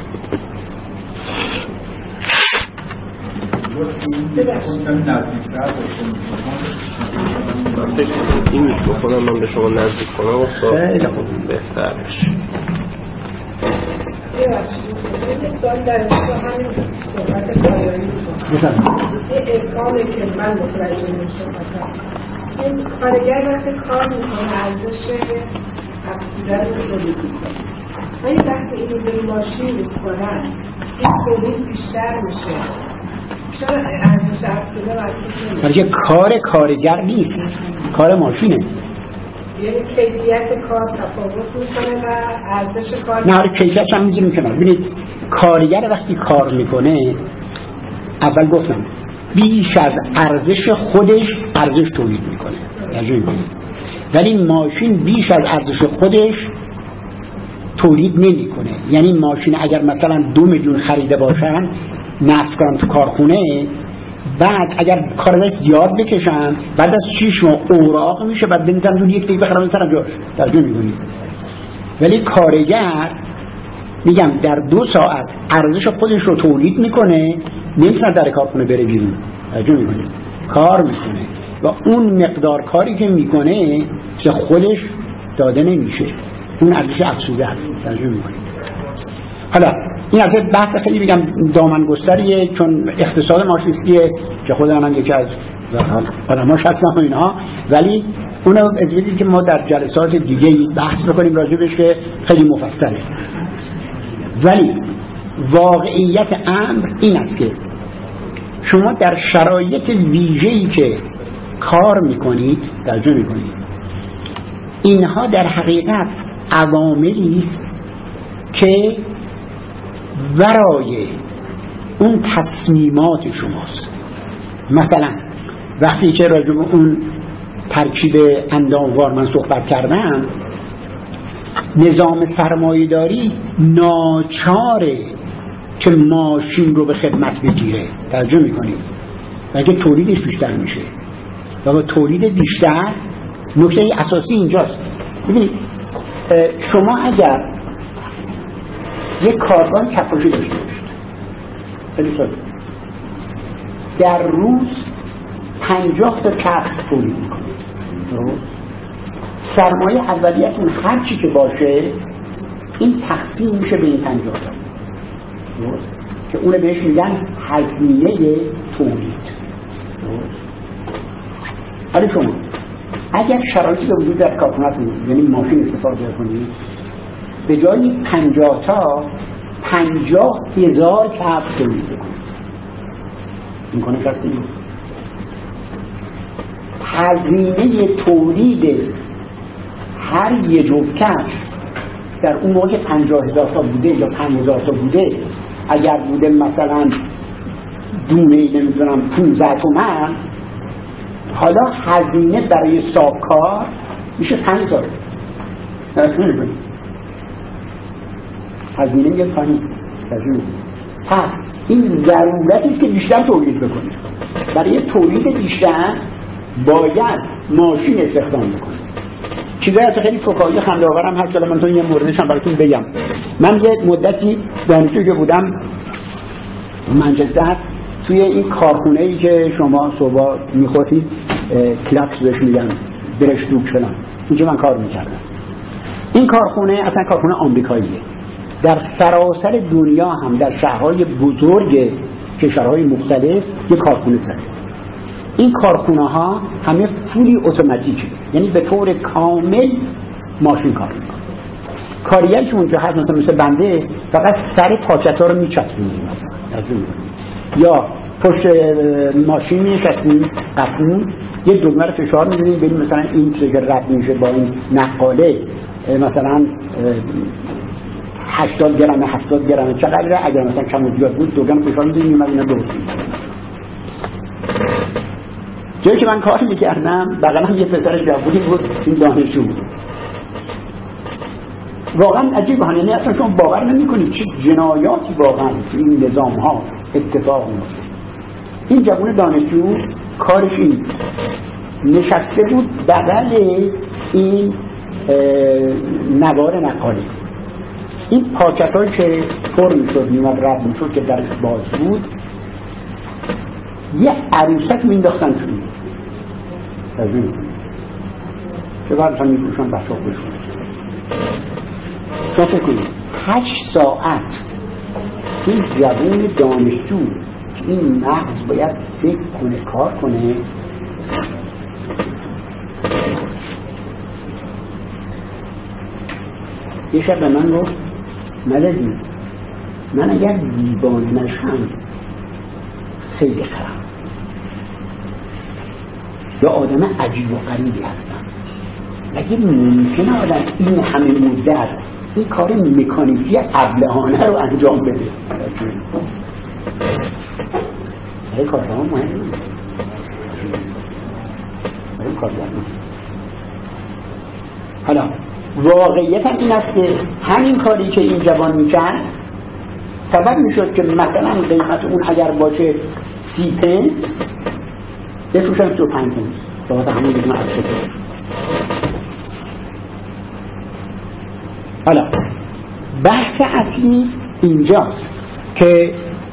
این میکروفونم من به شما نزدیک کنم و خیلی خوب بهتر بشه. سوال در همین صحبت پایانی یه ارقامی که من متوجه نمیشم. این کارگر وقتی کار میکنه ارزش افزوده رو تولید میکنه، ولی وقتی اینو به ماشین میسپارن این تولید بیشتر میشه. چرا ارزش افزوده ارزش برای کار کارگر نیست، کار ماشینه. یعنی کیفیت کار تفاوت میکنه و ارزش کار نه حالا کیفیت هم میگیریم کنار. ببینید کارگر وقتی کار میکنه اول گفتم بیش از ارزش خودش ارزش تولید میکنه، ولی ماشین بیش از ارزش خودش تولید نمیکنه. یعنی ماشین اگر مثلا 2 میلیون خریده باشن نصب کنن تو کارخونه، بعد اگر کارگر زیاد بکشن بعد از 6 ماه اوراق میشه، بعد بنزن دون یک دیگه بخرن سر جاش ترجمه میکنید. ولی کارگر میگم در 2 ساعت ارزش خودش رو تولید میکنه، نمیتونه در کارخونه بره بیرون، ترجمه میکنید کار میکنه و اون مقدار کاری که میکنه که خودش داده نمیشه، اون ارزش افزوده است. ترجمه میکنید. حالا این از بحث خیلی میگم دامنگستریه، چون اقتصاد مارکسیستیه که خودم یکی از آدماش هستم و اینها، ولی اونو از بدید که ما در جلسات دیگه بحث بکنیم راجبش که خیلی مفصله. ولی واقعیت امر این است که شما در شرایط ویژه‌ای که کار میکنید، ترجمه میکنید، اینها در حقیقت عواملی است که ورای اون تصمیمات شماست. مثلا وقتی که راجع به اون ترکیب انداموار من صحبت کردم، نظام سرمایه‌داری ناچاره که ماشین رو به خدمت بگیره. توجه میکنید؟ اگه تولیدش بیشتر میشه و با تولید بیشتر، نکته اساسی اینجاست. ببینید شما اگر یک کارگاه کفاشی داشته باشید، خیلی ساده، در روز 50 تا کفش تولید میکنید، سرمایه اولیتون هر چی که باشه این تقسیم میشه به این 50 تا که اون بهش میگن هزینه تولید. حالا شما اگر شرایطی به وجود در کارخونه‌تون، یعنی ماشین استفاده کنید، به جای 50 تا 50,000 کفش تولید بکنید، میکنه کسی هزینه تولید هر یه جفت کفش در اون موقع 50,000 تا بوده یا 5,000 تا بوده، اگر بوده مثلا دونه نمیدونم 15 تومن، حالا هزینه برای سابکار میشه 5,000. هزینه میگه پایین. پس این ضرورتی است که بیشتر تولید بکنید. برای تولید بیشتر باید ماشین استخدام بکنید. چیزایی خیلی فکاهی خنده‌آورم هست. من تو یه موردش هم براتون بگم. من یه مدتی دانشجو که بودم منچستر، توی این کارخونه‌ای که شما صبح می‌خوردید کلاکس بهش میگن، برشتوک فلان، اینجا من کار می‌کردم. این کارخونه اصلا کارخونه آمریکاییه. در سراسر دنیا هم در شهرهای بزرگ کشورهای مختلف یک کارخونه زده. این کارخونه ها همه فولی اتوماتیکه، یعنی به طور کامل ماشین کار میکنه. کاریایی که اونجا هست مثل بنده فقط سر پاکت ها رو میچسبونیم مثلا، یا پشت ماشین میچسبونیم قفون، یه دکمه رو فشار میدونیم ببینیم مثلا این چیزی که رد میشه با این نقاله مثلا 80 گرمه 70 گرمه چقدره، اگر مثلا کم و زیاد بود دوگم فشار میدونیم میمد اینا درست میشه. جایی که من کار میکردم بغلم یه پسر جوونی بود، این دانشجو بود. واقعا عجیب هست، یعنی اصلا شما باور نمی‌کنید چه جنایاتی واقعا این نظام ها اتفاق میفته. این جوون دانشجو کارش این نشسته بود بغل این نوار نقالی، این پاکت‌هایی که پر می‌شد میومد رد می‌شد که درش باز بود، یه عروسک مینداختن توی تجربه که بعدشان میپوشن بچه ها بشون. شما فکر کنید 8 ساعت این جوون دانشجو که این مغز باید فکر کنه کار کنه، یه شب به من گفت ملدی من اگر دیوانه نشم خیلی خرم، یا آدم عجیب و غریبی هستم، اگه ممکنه آدم این همه مدت این کار مکانیکی ابلهانه رو انجام بده. برای کارزمان مهم نیست، برای کارزمان. حالا واقعیت هم این است که همین کاری که این جوان میکرد سبب میشد که مثلا قیمت اون اگر باشه 30 پنس بفروشن 35 پنس باید همون دیگه معرفه کنید. حالا بحث اصلی اینجاست که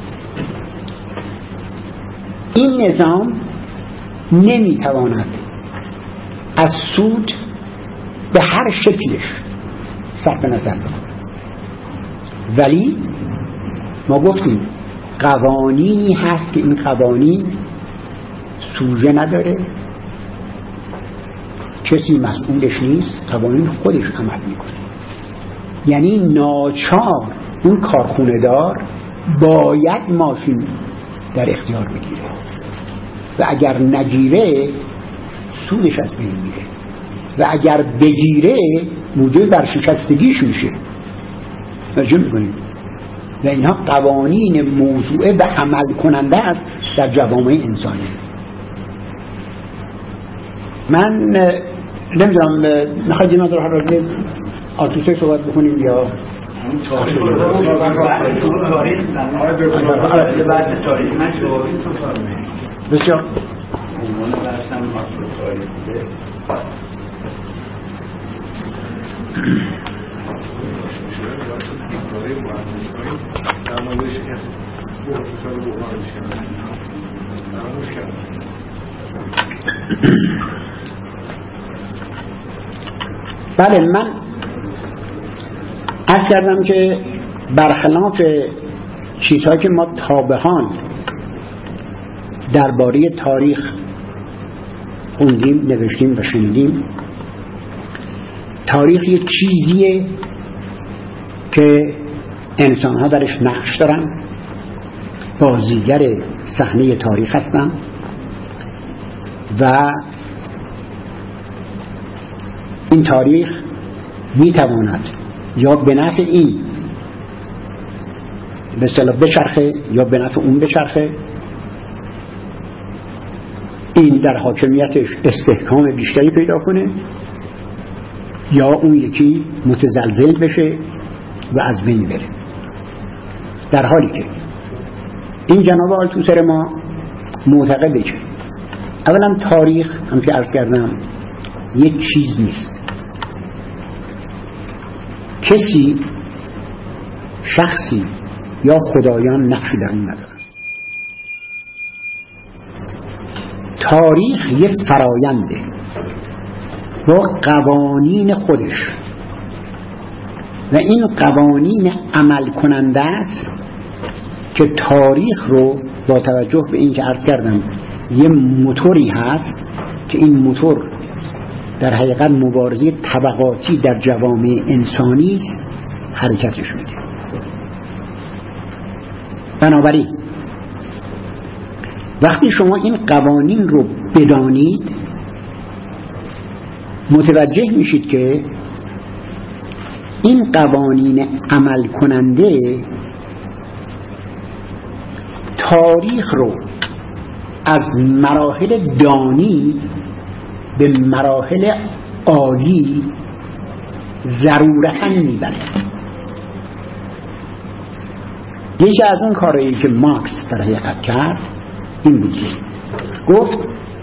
این نظام نمیتواند از سود به هر شکلش صرف نظر بکنه، ولی ما گفتیم قوانینی هست که این قوانین سوژه نداره، کسی مسئولش نیست، قوانین خودش عمل میکنه. یعنی ناچار اون کارخونه دار باید ماشین در اختیار بگیره و اگر نگیره سودش از بین میره و اگر بگیره موجب برشکستگیش میشه. توجه میکنید؟ و اینها قوانین موضوعه و عمل کننده است در جوامع انسانی. من نمیدونم میخواید این مقدار راجع به آرتوسک صحبت بکنیم یا تاریخ من جوابی تو فرمایید. بسیار عنوان بحثم تاریخ بوده. بله، من عرض کردم که برخلاف چیزهایی که ما تابحان درباره تاریخ خوندیم، نوشتیم و شنیدیم، تاریخ یه چیزیه که انسان‌ها درش نقش دارن، بازیگر صحنه تاریخ هستن و این تاریخ میتواند یا به نفع این به اصطلاح بچرخه یا به نفع اون بچرخه، این در حاکمیتش استحکام بیشتری پیدا کنه یا اون یکی متزلزل بشه و از بین بره. در حالی که این جناب آلتوسر ما معتقده که اولا تاریخ هم که عرض کردم یک چیز نیست، کسی، شخصی یا خدایان نقشی در اون ندارن. تاریخ یک فراینده با قوانین خودش و این قوانین عمل کننده است که تاریخ رو با توجه به این که عرض کردم یه موتوری هست که این موتور در حقیقت مبارزه طبقاتی در جوامع انسانی حرکتش میده. بنابراین وقتی شما این قوانین رو بدانید متوجه میشید که این قوانین عمل کننده تاریخ رو از مراحل دانی به مراحل عالی ضرورتاً میبره. یکی از اون کارهایی که مارکس در حقیقت کرد این بود که گفت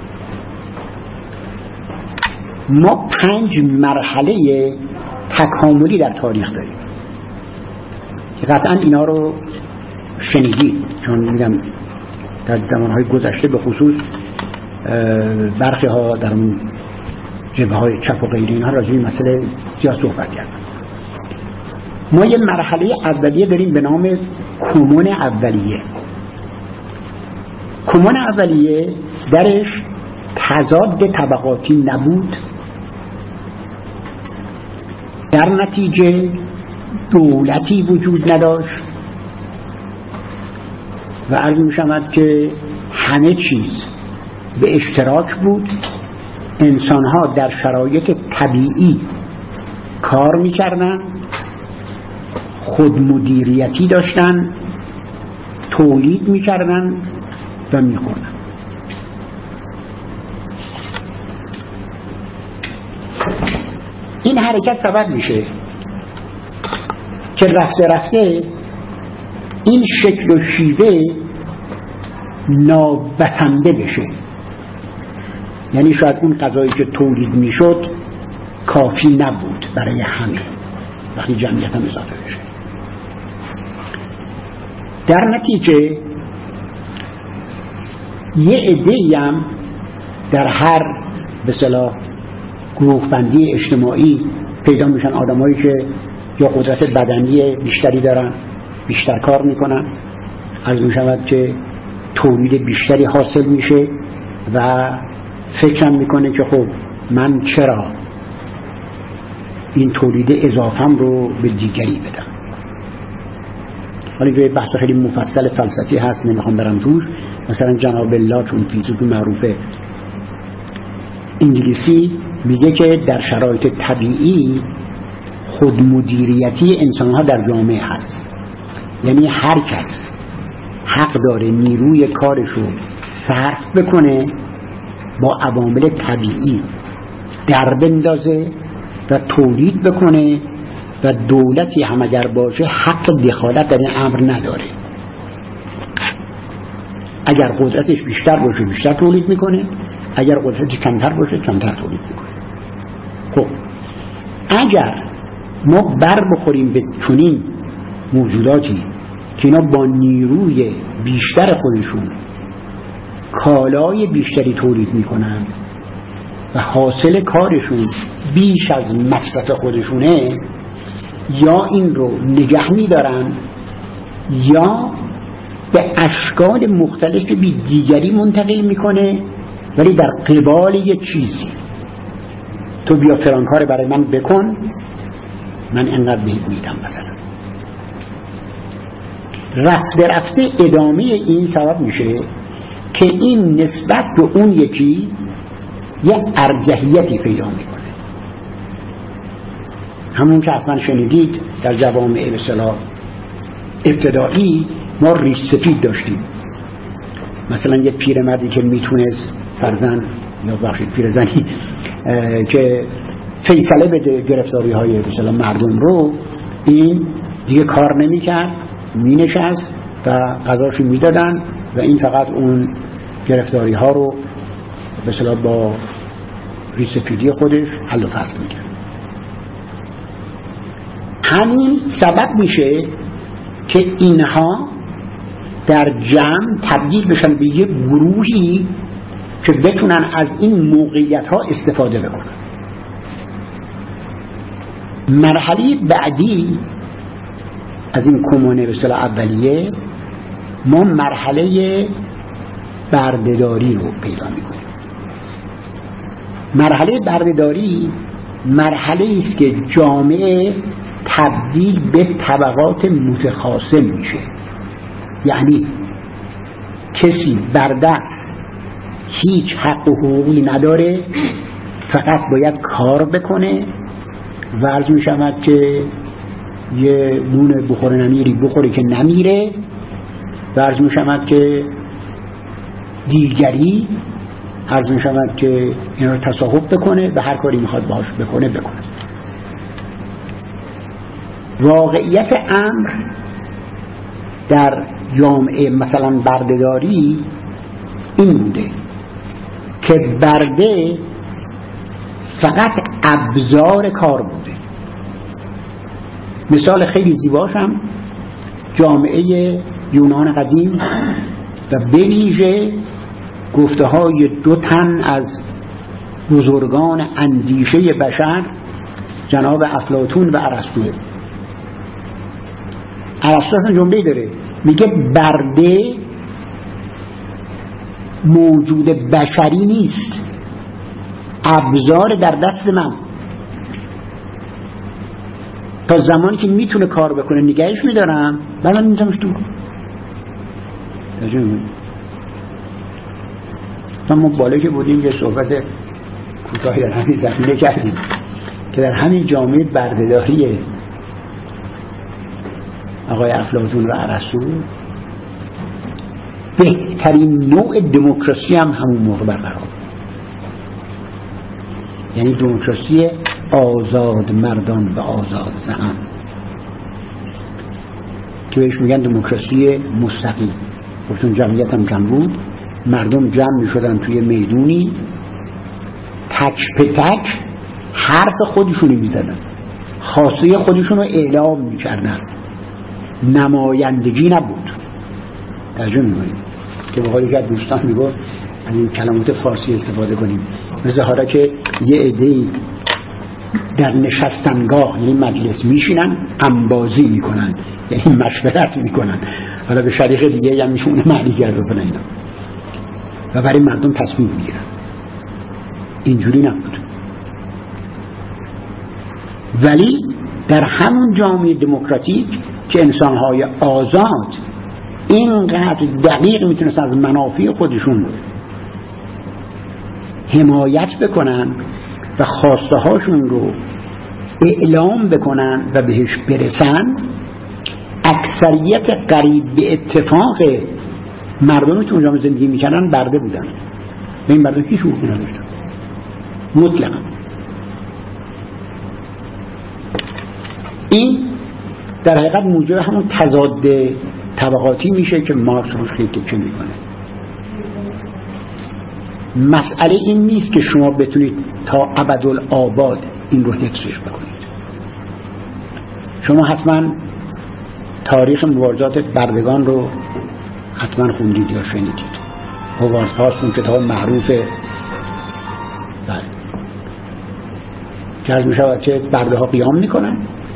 ما 5 مرحله تکاملی در تاریخ داریم که قطعا اینا رو شنیدید، چون میگم در زمانهای گذشته به خصوص برخی ها در اون جبهه های چپ و غیره اینها راجع به مسئله زیاد صحبت کردن. ما یه مرحله اولیه داریم به نام کمون اولیه. کمون اولیه درش تضاد طبقاتی نبود، در نتیجه دولتی وجود نداشت و عرض می شود که همه چیز به اشتراک بود. انسان ها در شرایط طبیعی کار می کردن، خودمدیریتی داشتن، تولید می کردن و می خوردن. این حرکت سبب میشه که رفته رفته این شکل و شیوه نابسنده بشه. یعنی شاید اون غذایی که تولید میشد کافی نبود برای همه وقتی جمعیت هم اضافه بشه. در نتیجه یه عده‌ای هم در هر به اصطلاح گروه بندی اجتماعی پیدا میشن، آدمایی که یا قدرت بدنی بیشتری دارن، بیشتر کار میکنن، عرض میشود که تولید بیشتری حاصل میشه و فکرم میکنه که خب من چرا این تولید اضافم رو به دیگری بدم. حالا یه بحث خیلی مفصل فلسفی هست نمیخوام برم توش. مثلا جناب لاک اون فیلسوف معروف انگلیسی میگه که در شرایط طبیعی خودمدیریتی انسان‌ها در جامعه هست. یعنی هر کس حق داره نیروی کارش رو صرف بکنه، با عوامل طبیعی در بندازه و تولید بکنه و دولتی هم اگر باشه حق دخالت در این امر نداره. اگر قدرتش بیشتر باشه بیشتر تولید میکنه، اگر قدرتش کمتر باشه کمتر تولید میکنه. خب اگر ما بر بخوریم به چنین موجوداتی که اینا با نیروی بیشتر خودشون کالای بیشتری تولید میکنن و حاصل کارشون بیش از مصرف خودشونه، یا این رو نگه میدارن یا به اشکال مختلف بی دیگری منتقل میکنه، ولی در قبال یک چیزی. تو بیا فلان کار برای من بکن، من انقدر بهت میدم مثلا. رفته رفته ادامه این سبب میشه که این نسبت به اون یکی یک ارجحیتی پیدا میکنه. همون که حتما شنیدید در جوامع به اصطلاح ابتدایی ما ریش سفید داشتیم. مثلا یک پیرمردی که میتونست فرزن یا بخشید پیرزنی که فیصله بده گرفتاری های به اصطلاح مردم رو، این دیگه کار نمیکرد، مینشست و قضاشو میدادن و این فقط اون گرفتاری ها رو به اصطلاح با ریش سفیدی خودش حل و فصل میکرد. همین سبب میشه که اینها در جمع تبدیل بشن به یک گروهی که بتونن از این موقعیت ها استفاده بکنن. مرحله بعدی از این کمونه به اصطلاح اولیه، ما مرحله بردهداری رو پیدا میکنیم. مرحله بردهداری مرحله است که جامعه تبدیل به طبقات متخاصم میشه. یعنی کسی بردست هیچ حق و حقوقی نداره، فقط باید کار بکنه و عرض می شود که یه نون بخوره نمیری بخوره که نمیره و عرض می شود که دیگری عرض می شود که این رو تصاحب بکنه و هر کاری میخواد باهاش بکنه. واقعیت امر در جامعه مثلا بردهداری این بوده که برده فقط ابزار کار بوده. مثال خیلی زیباشم جامعه یونان قدیم و به ویژه گفته های 2 تن از بزرگان اندیشه بشر، جناب افلاطون و ارسطو. ارسطو اصلا جمله داره میگه برده موجود بشری نیست، ابزار در دست من. تا زمانی که میتونه کار بکنه نگهش میدارم، بعدم میذارمش دور. ما بالا که بودیم یه صحبت کوتاهی در همین زمینه کردیم که در همین جامعه بردهداری آقای افلاطون و ارسطو بهترین نوع دموکراسی هم همون موقع برقرار، یعنی دموکراسی آزاد مردان و آزاد زنان که بهش میگن دموکراسی مستقیم. گفتون جمعیت هم کم بود، مردم جمع میشدن توی میدونی، تک به تک حرف خودشونو میزدن، خاصه خودشونو اعلام میکردن، نمایندگی نبود. ترجمه میکنیم که به حالی که دوستان میگفت از این کلمات فارسی استفاده کنیم، مثل حالا که یه عده‌ای در نشستنگاه یعنی مجلس میشینن انبازی میکنن، یعنی مشورت میکنن، حالا به شریک دیگه هم میشونه معنی کرده کنن اینا و برای مردم تصمیم میگیرن. اینجوری نبود. ولی در همون جامعه دموکراتیک که انسانهای آزاد اینقدر دقیق میتونستن از منافع خودشون حمایت بکنن و خواسته هاشون رو اعلام بکنن و بهش برسن، اکثریت قریب به اتفاق مردمی که اونجا زندگی میکنن برده بودن و این برده هیچ حقوقی نداشتن مطلقا. این در حقیقت موجب همون تضاد طبقاتی میشه که مارکس روش خیلی تکیه میکنه. مسئله این نیست که شما بتونید تا ابدالآباد این رو حفظش بکنید. شما حتما تاریخ مبارزات بردگان رو حتما خوندید یا شنیدید. هوارد هاست اون کتاب معروفه که از میشود که برده ها قیام میکنن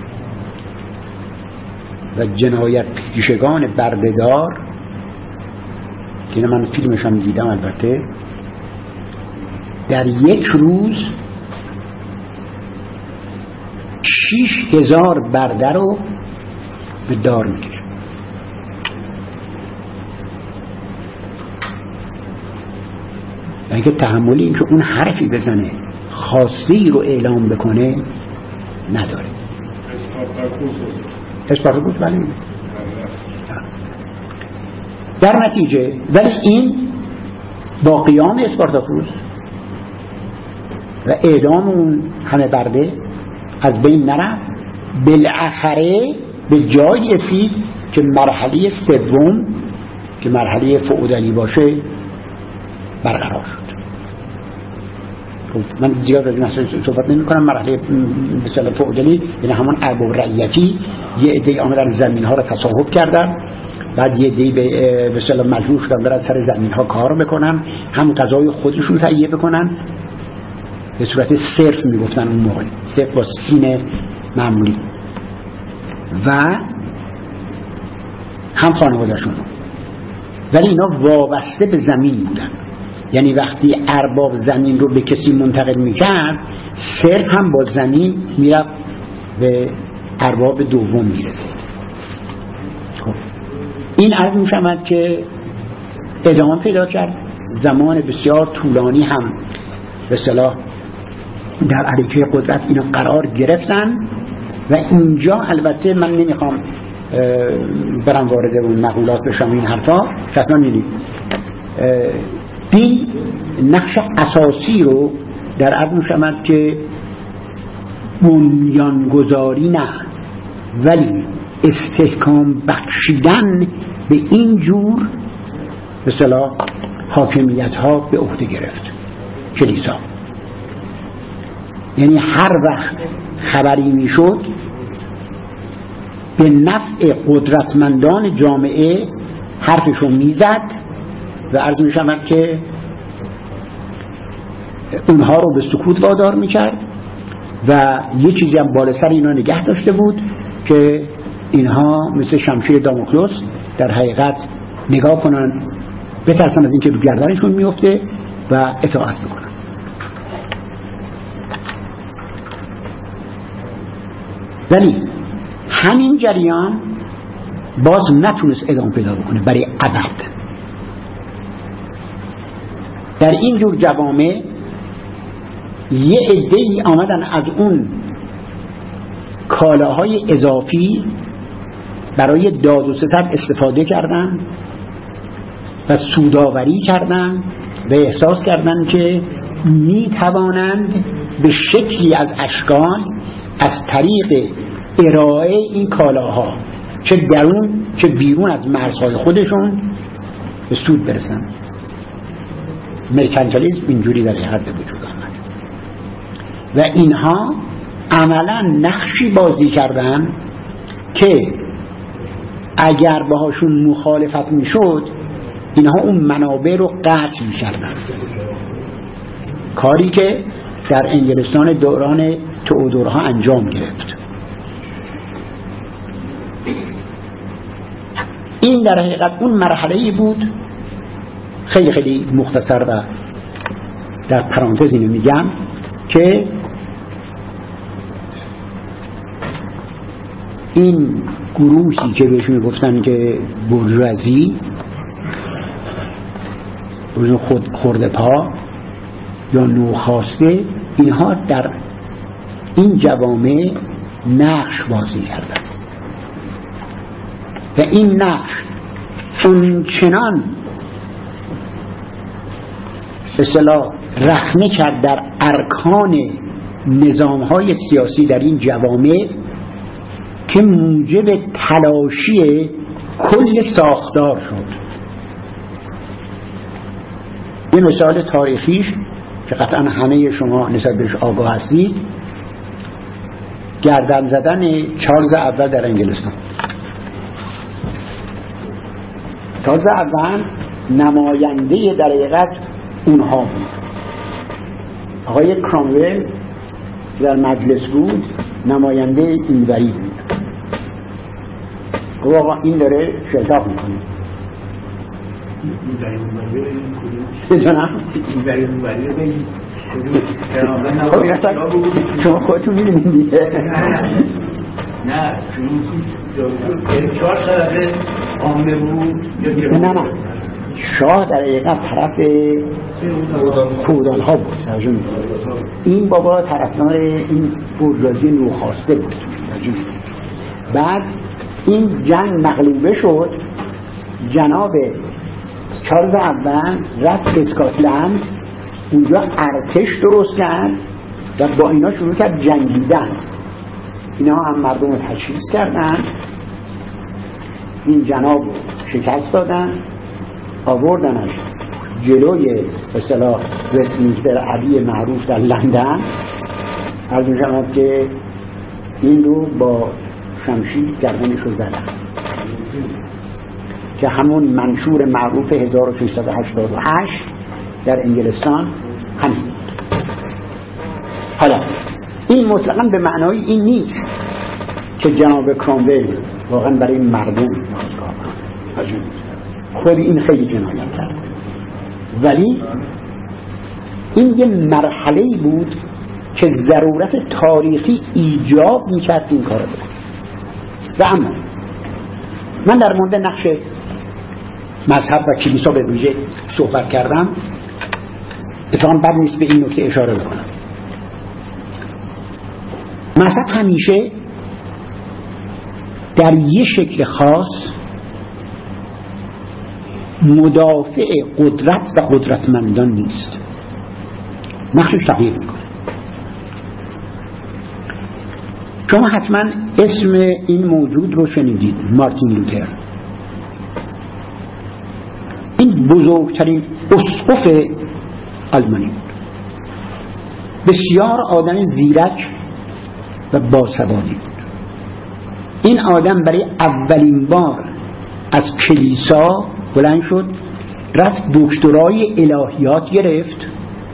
و جنایت پیشگان بردهدار که اینه من فیلمش هم دیدم البته، در یک روز 6,000 برده رو به دار میکشه. یعنی که تحملی این که اون حرفی بزنه خواسته ای رو اعلام بکنه نداره. اسپارتاکوس ولی در نتیجه ولی این با قیام اسپارتاکوس و اعدام اون همه برده از بین نرفت، بالاخره به جایی رسید که مرحله سوم که مرحله فئودالی باشه برقرار شد. من زیاد از این مسائل صحبت نمی کنم. مرحله مثلا فئودالی یعنی همون ارباب رعیتی، یه عده‌ای آمدن زمین ها رو تصاحب کردن، بعد یه عده‌ای به مثلا مجبور شدن برن سر زمین ها کار بکنن، هم غذای خودشون تهیه بکنن، به صورت صرف میگفتن اون موقع، صرف با سین معمولی، و هم خانواده‌شون. ولی اینا وابسته به زمین بودن. یعنی وقتی ارباب زمین رو به کسی منتقل میکرد، صرف هم با زمین میرفت به ارباب دوم میرسید. خب این عرض میشمد که ادامه پیدا کرد. زمان بسیار طولانی هم به اصطلاح در علیه قدرت اینا قرار گرفتن و اینجا البته من نمیخوام برم وارد اون مقولات بشم این حرفا، حتما میدید دین نقش اساسی رو در عرض میشمد که بنیانگذاری نه ولی استحکام بخشیدن به این جور به اصطلاح حاکمیت ها به عهده گرفت کلیسا. یعنی هر وقت خبری میشد به نفع قدرتمندان جامعه حرفشو میزد و عرض میشود که اونها رو به سکوت وادار میکرد و یه چیزی هم بالا سر اینا نگه داشته بود که اینها مثل شمشیر داموکلس در حقیقت نگاه کنن، بترسن از اینکه رو گردنشون میفته و اطاعت بکنن. ولی همین جریان باز نتونست ادامه پیدا بکنه برای ابد. در این جور جوامع یه عده‌ای آمدن از اون کالاهای اضافی برای داد و ستد استفاده کردن و سوداوری کردن و احساس کردن که می توانند به شکلی از اشکال از طریق ارائه این کالاها چه درون چه بیرون از مرزهای خودشون به سود برسن. مرکانتالیسم اینجوری در حد به وجود آمد و اینها عملا نقشی بازی کردن که اگر باهاشون مخالفت میشد اینها اون منابع رو قطع میکردن، کاری که در انگلستان دوران تئودورها انجام گرفت. این در حقیقت اون مرحله‌ای بود، خیلی خیلی مختصر و در پرانتز اینو میگم که این گروهی که بهشون میگفتن که بورژوازی، خورده پا یا نوخاسته، اینها در این جوامع نقش بازی کردن و این نقش اونچنان به اصطلاح رخنه کرد در ارکان نظام‌های سیاسی در این جوامع که موجب تلاشی کل ساختار شد. یه مثال تاریخیش که قطعا همه شما نسبت بهش آگاه هستید، گردن زدن چارلز اول در انگلستان. چارلز اول نماینده در حقیقت اونها بود. آقای کرامول در مجلس بود، نماینده اینوری بود. آقا این داره شلتاق میکنه. شما خودتون میبینید دیگه. نه چون 4 طرف عامه بود. نه شاه در حقیقت طرف فئودال ها بود. این بابا طرفدار این بورژوازی نوخاسته بود. بعد این جنگ مغلوبه شد، جناب چارلز اول رفت اسکاتلند، اونجا ارتش درست کرد و با اینا شروع کرد جنگیدن. اینا هم مردم رو تشخیص کردن، این جناب رو شکست دادن، آوردنش جلوی به اصطلاح وستمینستر ابی معروف در لندن. عرض می‌شود که این رو با شمشیر گردنش رو زدن که همون منشور معروف 1688 در انگلستان همین بود. حالا این مطلقاً به معنای این نیست که جناب کرامول واقعاً برای مردم کار کنه. خود این خیلی جنایت کرد، ولی این یه مرحله‌ای بود که ضرورت تاریخی ایجاب می‌کرد این کار رو. و اما من در مورد نقش مذهب و کلیسا به ویژه صحبت کردم، اتفاقاً بد نیست به این نکته اشاره بکنم. مذهب همیشه در یه شکل خاص مدافع قدرت و قدرتمندان نیست، نقشش تغییر میکنه. شما حتما اسم این موجود رو شنیدید، مارتین لوتر. این بزرگترین اسقف آلمانی بود، بسیار آدم زیرک و باسوادی بود. این آدم برای اولین بار از کلیسا بلند شد، رفت دکترای الهیات گرفت،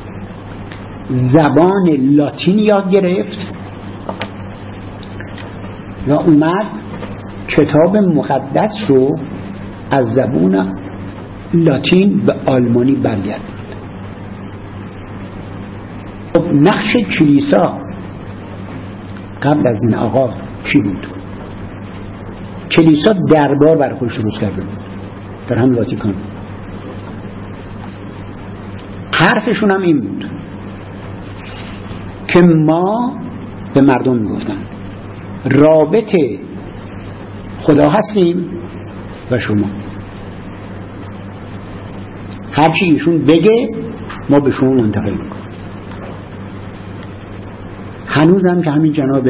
زبان لاتین یاد گرفت و اومد کتاب مقدس رو از زبان لاتین به آلمانی برگرداند. نقش کلیسا قبل از این آقا چی بود؟ کلیسا دربار برای خودش درست کرده بود در همین واتیکان. حرفشون هم این بود که ما به مردم میگفتن رابط خدا هستیم و شما، هرچی ایشون بگه ما به شما منتقل میکنیم. هنوز هم که همین جناب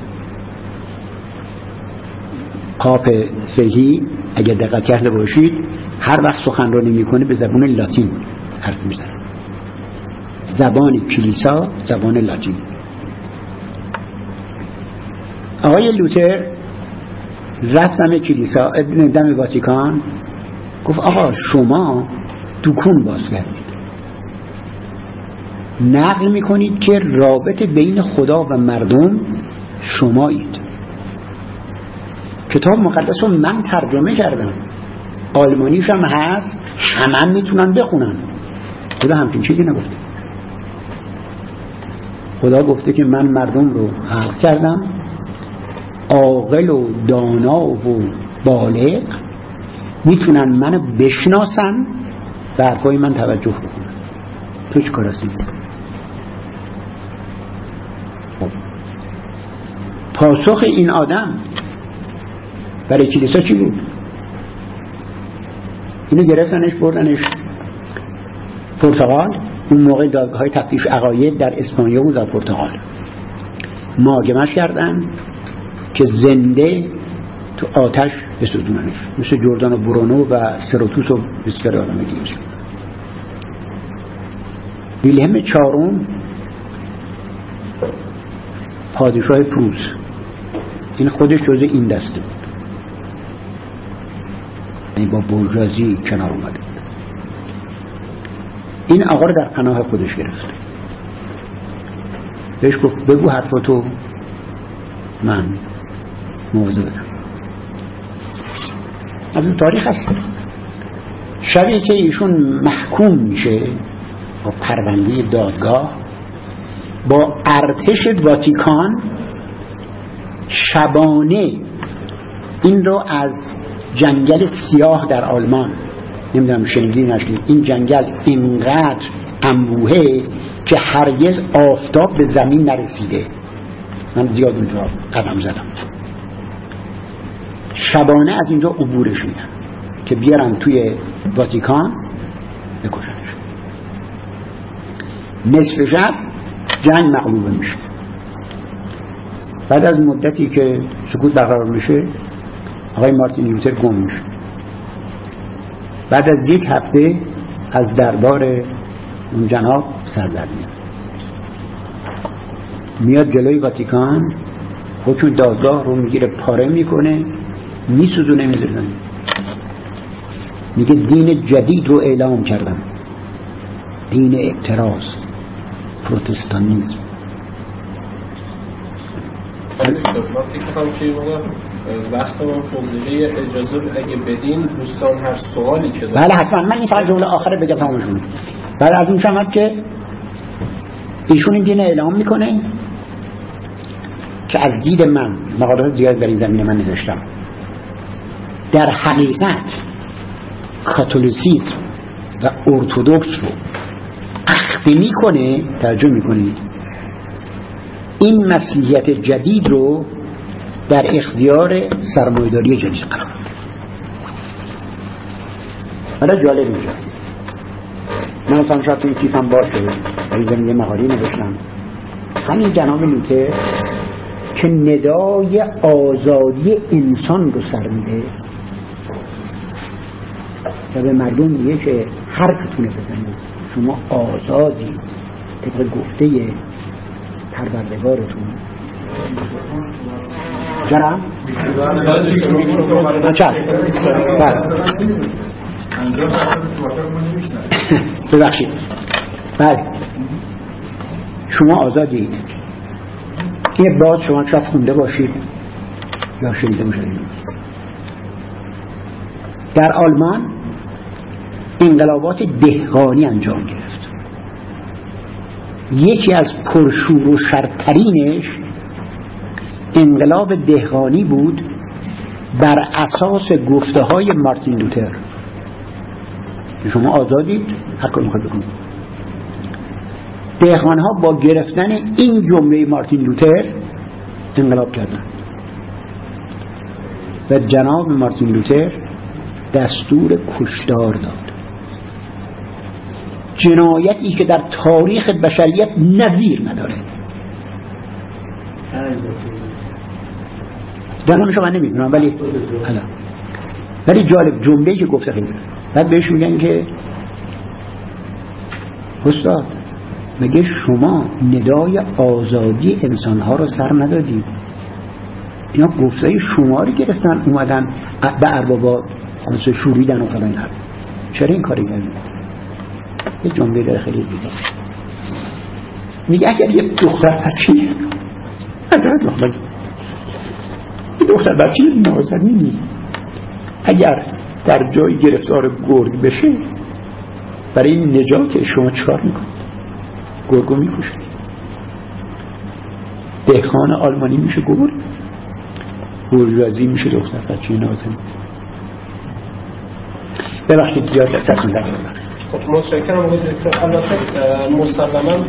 پاپ فقیه اگر دقت کرده باشید هر وقت سخنرانی میکنه به زبان لاتین حرف میزنه. زبان کلیسا زبان لاتین. آقای لوتر رفت دم کلیسا، دم واتیکان، گفت آقا شما دکون باز کردید، نقل میکنید که رابطه بین خدا و مردم شمایید. کتاب مقدس رو من ترجمه کردم، آلمانیش هم هست، همه میتونن بخونن. خدا همچین چیزی نگفته. خدا گفته که من مردم رو خلق کردم عاقل و دانا و بالغ، میتونن منو بشناسن و حرفای من توجه بکنن. تو چی کار هستی؟ پاسخ این آدم برای کلیسا چی بود؟ اینو گرفتنش بردنش پرتغال. اون موقع دادگاه‌های تفتیش عقاید در اسپانیا بود و پرتغال. محاکمه‌اش کردن که زنده تو آتش بسوزوننش، مثل جردانو برونو و سروتوس و بسیار آدم دیگه. ویلهلم چهارم پادشاه پروس، این خودش جزء این دسته بود، این با بورژوازی کنار اومده. این آقا رو در پناه خودش گرفت، بهش گفت بگو حرفاتو من موضوع بدم. از اون تاریخ هست. شبیه که ایشون محکوم میشه با پرونده دادگاه، با ارتش واتیکان شبانه این رو از جنگل سیاه در آلمان، نمیدونم شنیدین نشنید، این جنگل اینقدر انبوهه که هرگز آفتاب به زمین نرسیده. من زیاد اونجا قدم زدم. شبانه از اینجا عبورش میدن که بیارن توی واتیکان بکشنش. نصف شب جنگ مغلوبه میشه. بعد از مدتی که سکوت برقرار میشه آقای مارتین لوتر گم میشه. بعد از یک هفته از دربار اون جناب سر در میاد جلوی واتیکان، حکم دادگاه رو میگیره، پاره میکنه، میسوزونه، میذاره، میگه دین جدید رو اعلام کردم، دین اعتراض، پروتستانیسم. من فکر کنم که وقتمون فوزیلی اجازه اگه بدین دوستان هر سوالی که دارن. بله حتما. من این فقط جمله آخره بگم تمامش کنم. بعد از اون شمد که ایشون این دین اعلام میکنه که از دید من، مقالات زیاد در این زمینه من نوشتم، در حقیقت کاتولیسیسم و ارتدوکس رو اخته میکنه. توجه میکنید این مسیحیت جدید رو در اختیار سرمایه‌داری جدید قرار میده. حالا جالب اینجاست، من اصلا شاید توی کیفم باشه در این زمینه مقاله نوشتم، همین جناب لوتر که ندای آزادی انسان رو سر میده و به مردم میگه که حرفتونه بزنید، شما آزادی طبق گفته پروردگارتون. جرم؟ ببخشید. بله شما آزادید. این بعد شما شاید خونده باشید یا شنیده باشید. در آلمان انقلابات دهقانی انجام گرفت. یکی از پرشور و شرترینش انقلاب دهقانی بود بر اساس گفته های مارتین لوتر. شما آزادید، هر کاری میخواید بکنید. دهقان ها با گرفتن این جمله مارتین لوتر انقلاب کردن و جناب مارتین لوتر دستور کشتار داد. جنایتی که در تاریخ بشریت نظیر نداره. جنابشو من نمیدونم ولی جالب جمله‌ای که گفته خیلی. بعد بهش میگن که استاد مگه شما ندای آزادی انسانها رو سر ندادید؟ اینا گفته شما رو گرفتن اومدن به اربابا خلاصه شوریدن و فلان. چرا این کاری کردید؟ یه جمله داره خیلی زیباست، میگه اگر یه دختر بچه نازنینی اگر در جای گرفتار گرگ بشه، برای نجات شما چکار میکنید؟ گرگو میکشید. دهقان آلمانی میشه گرگ، بورژوازی میشه دختر بچه نازنین. ببخشید زیاد دستتون در خب متشکرم آقای دکتر. البته مسلما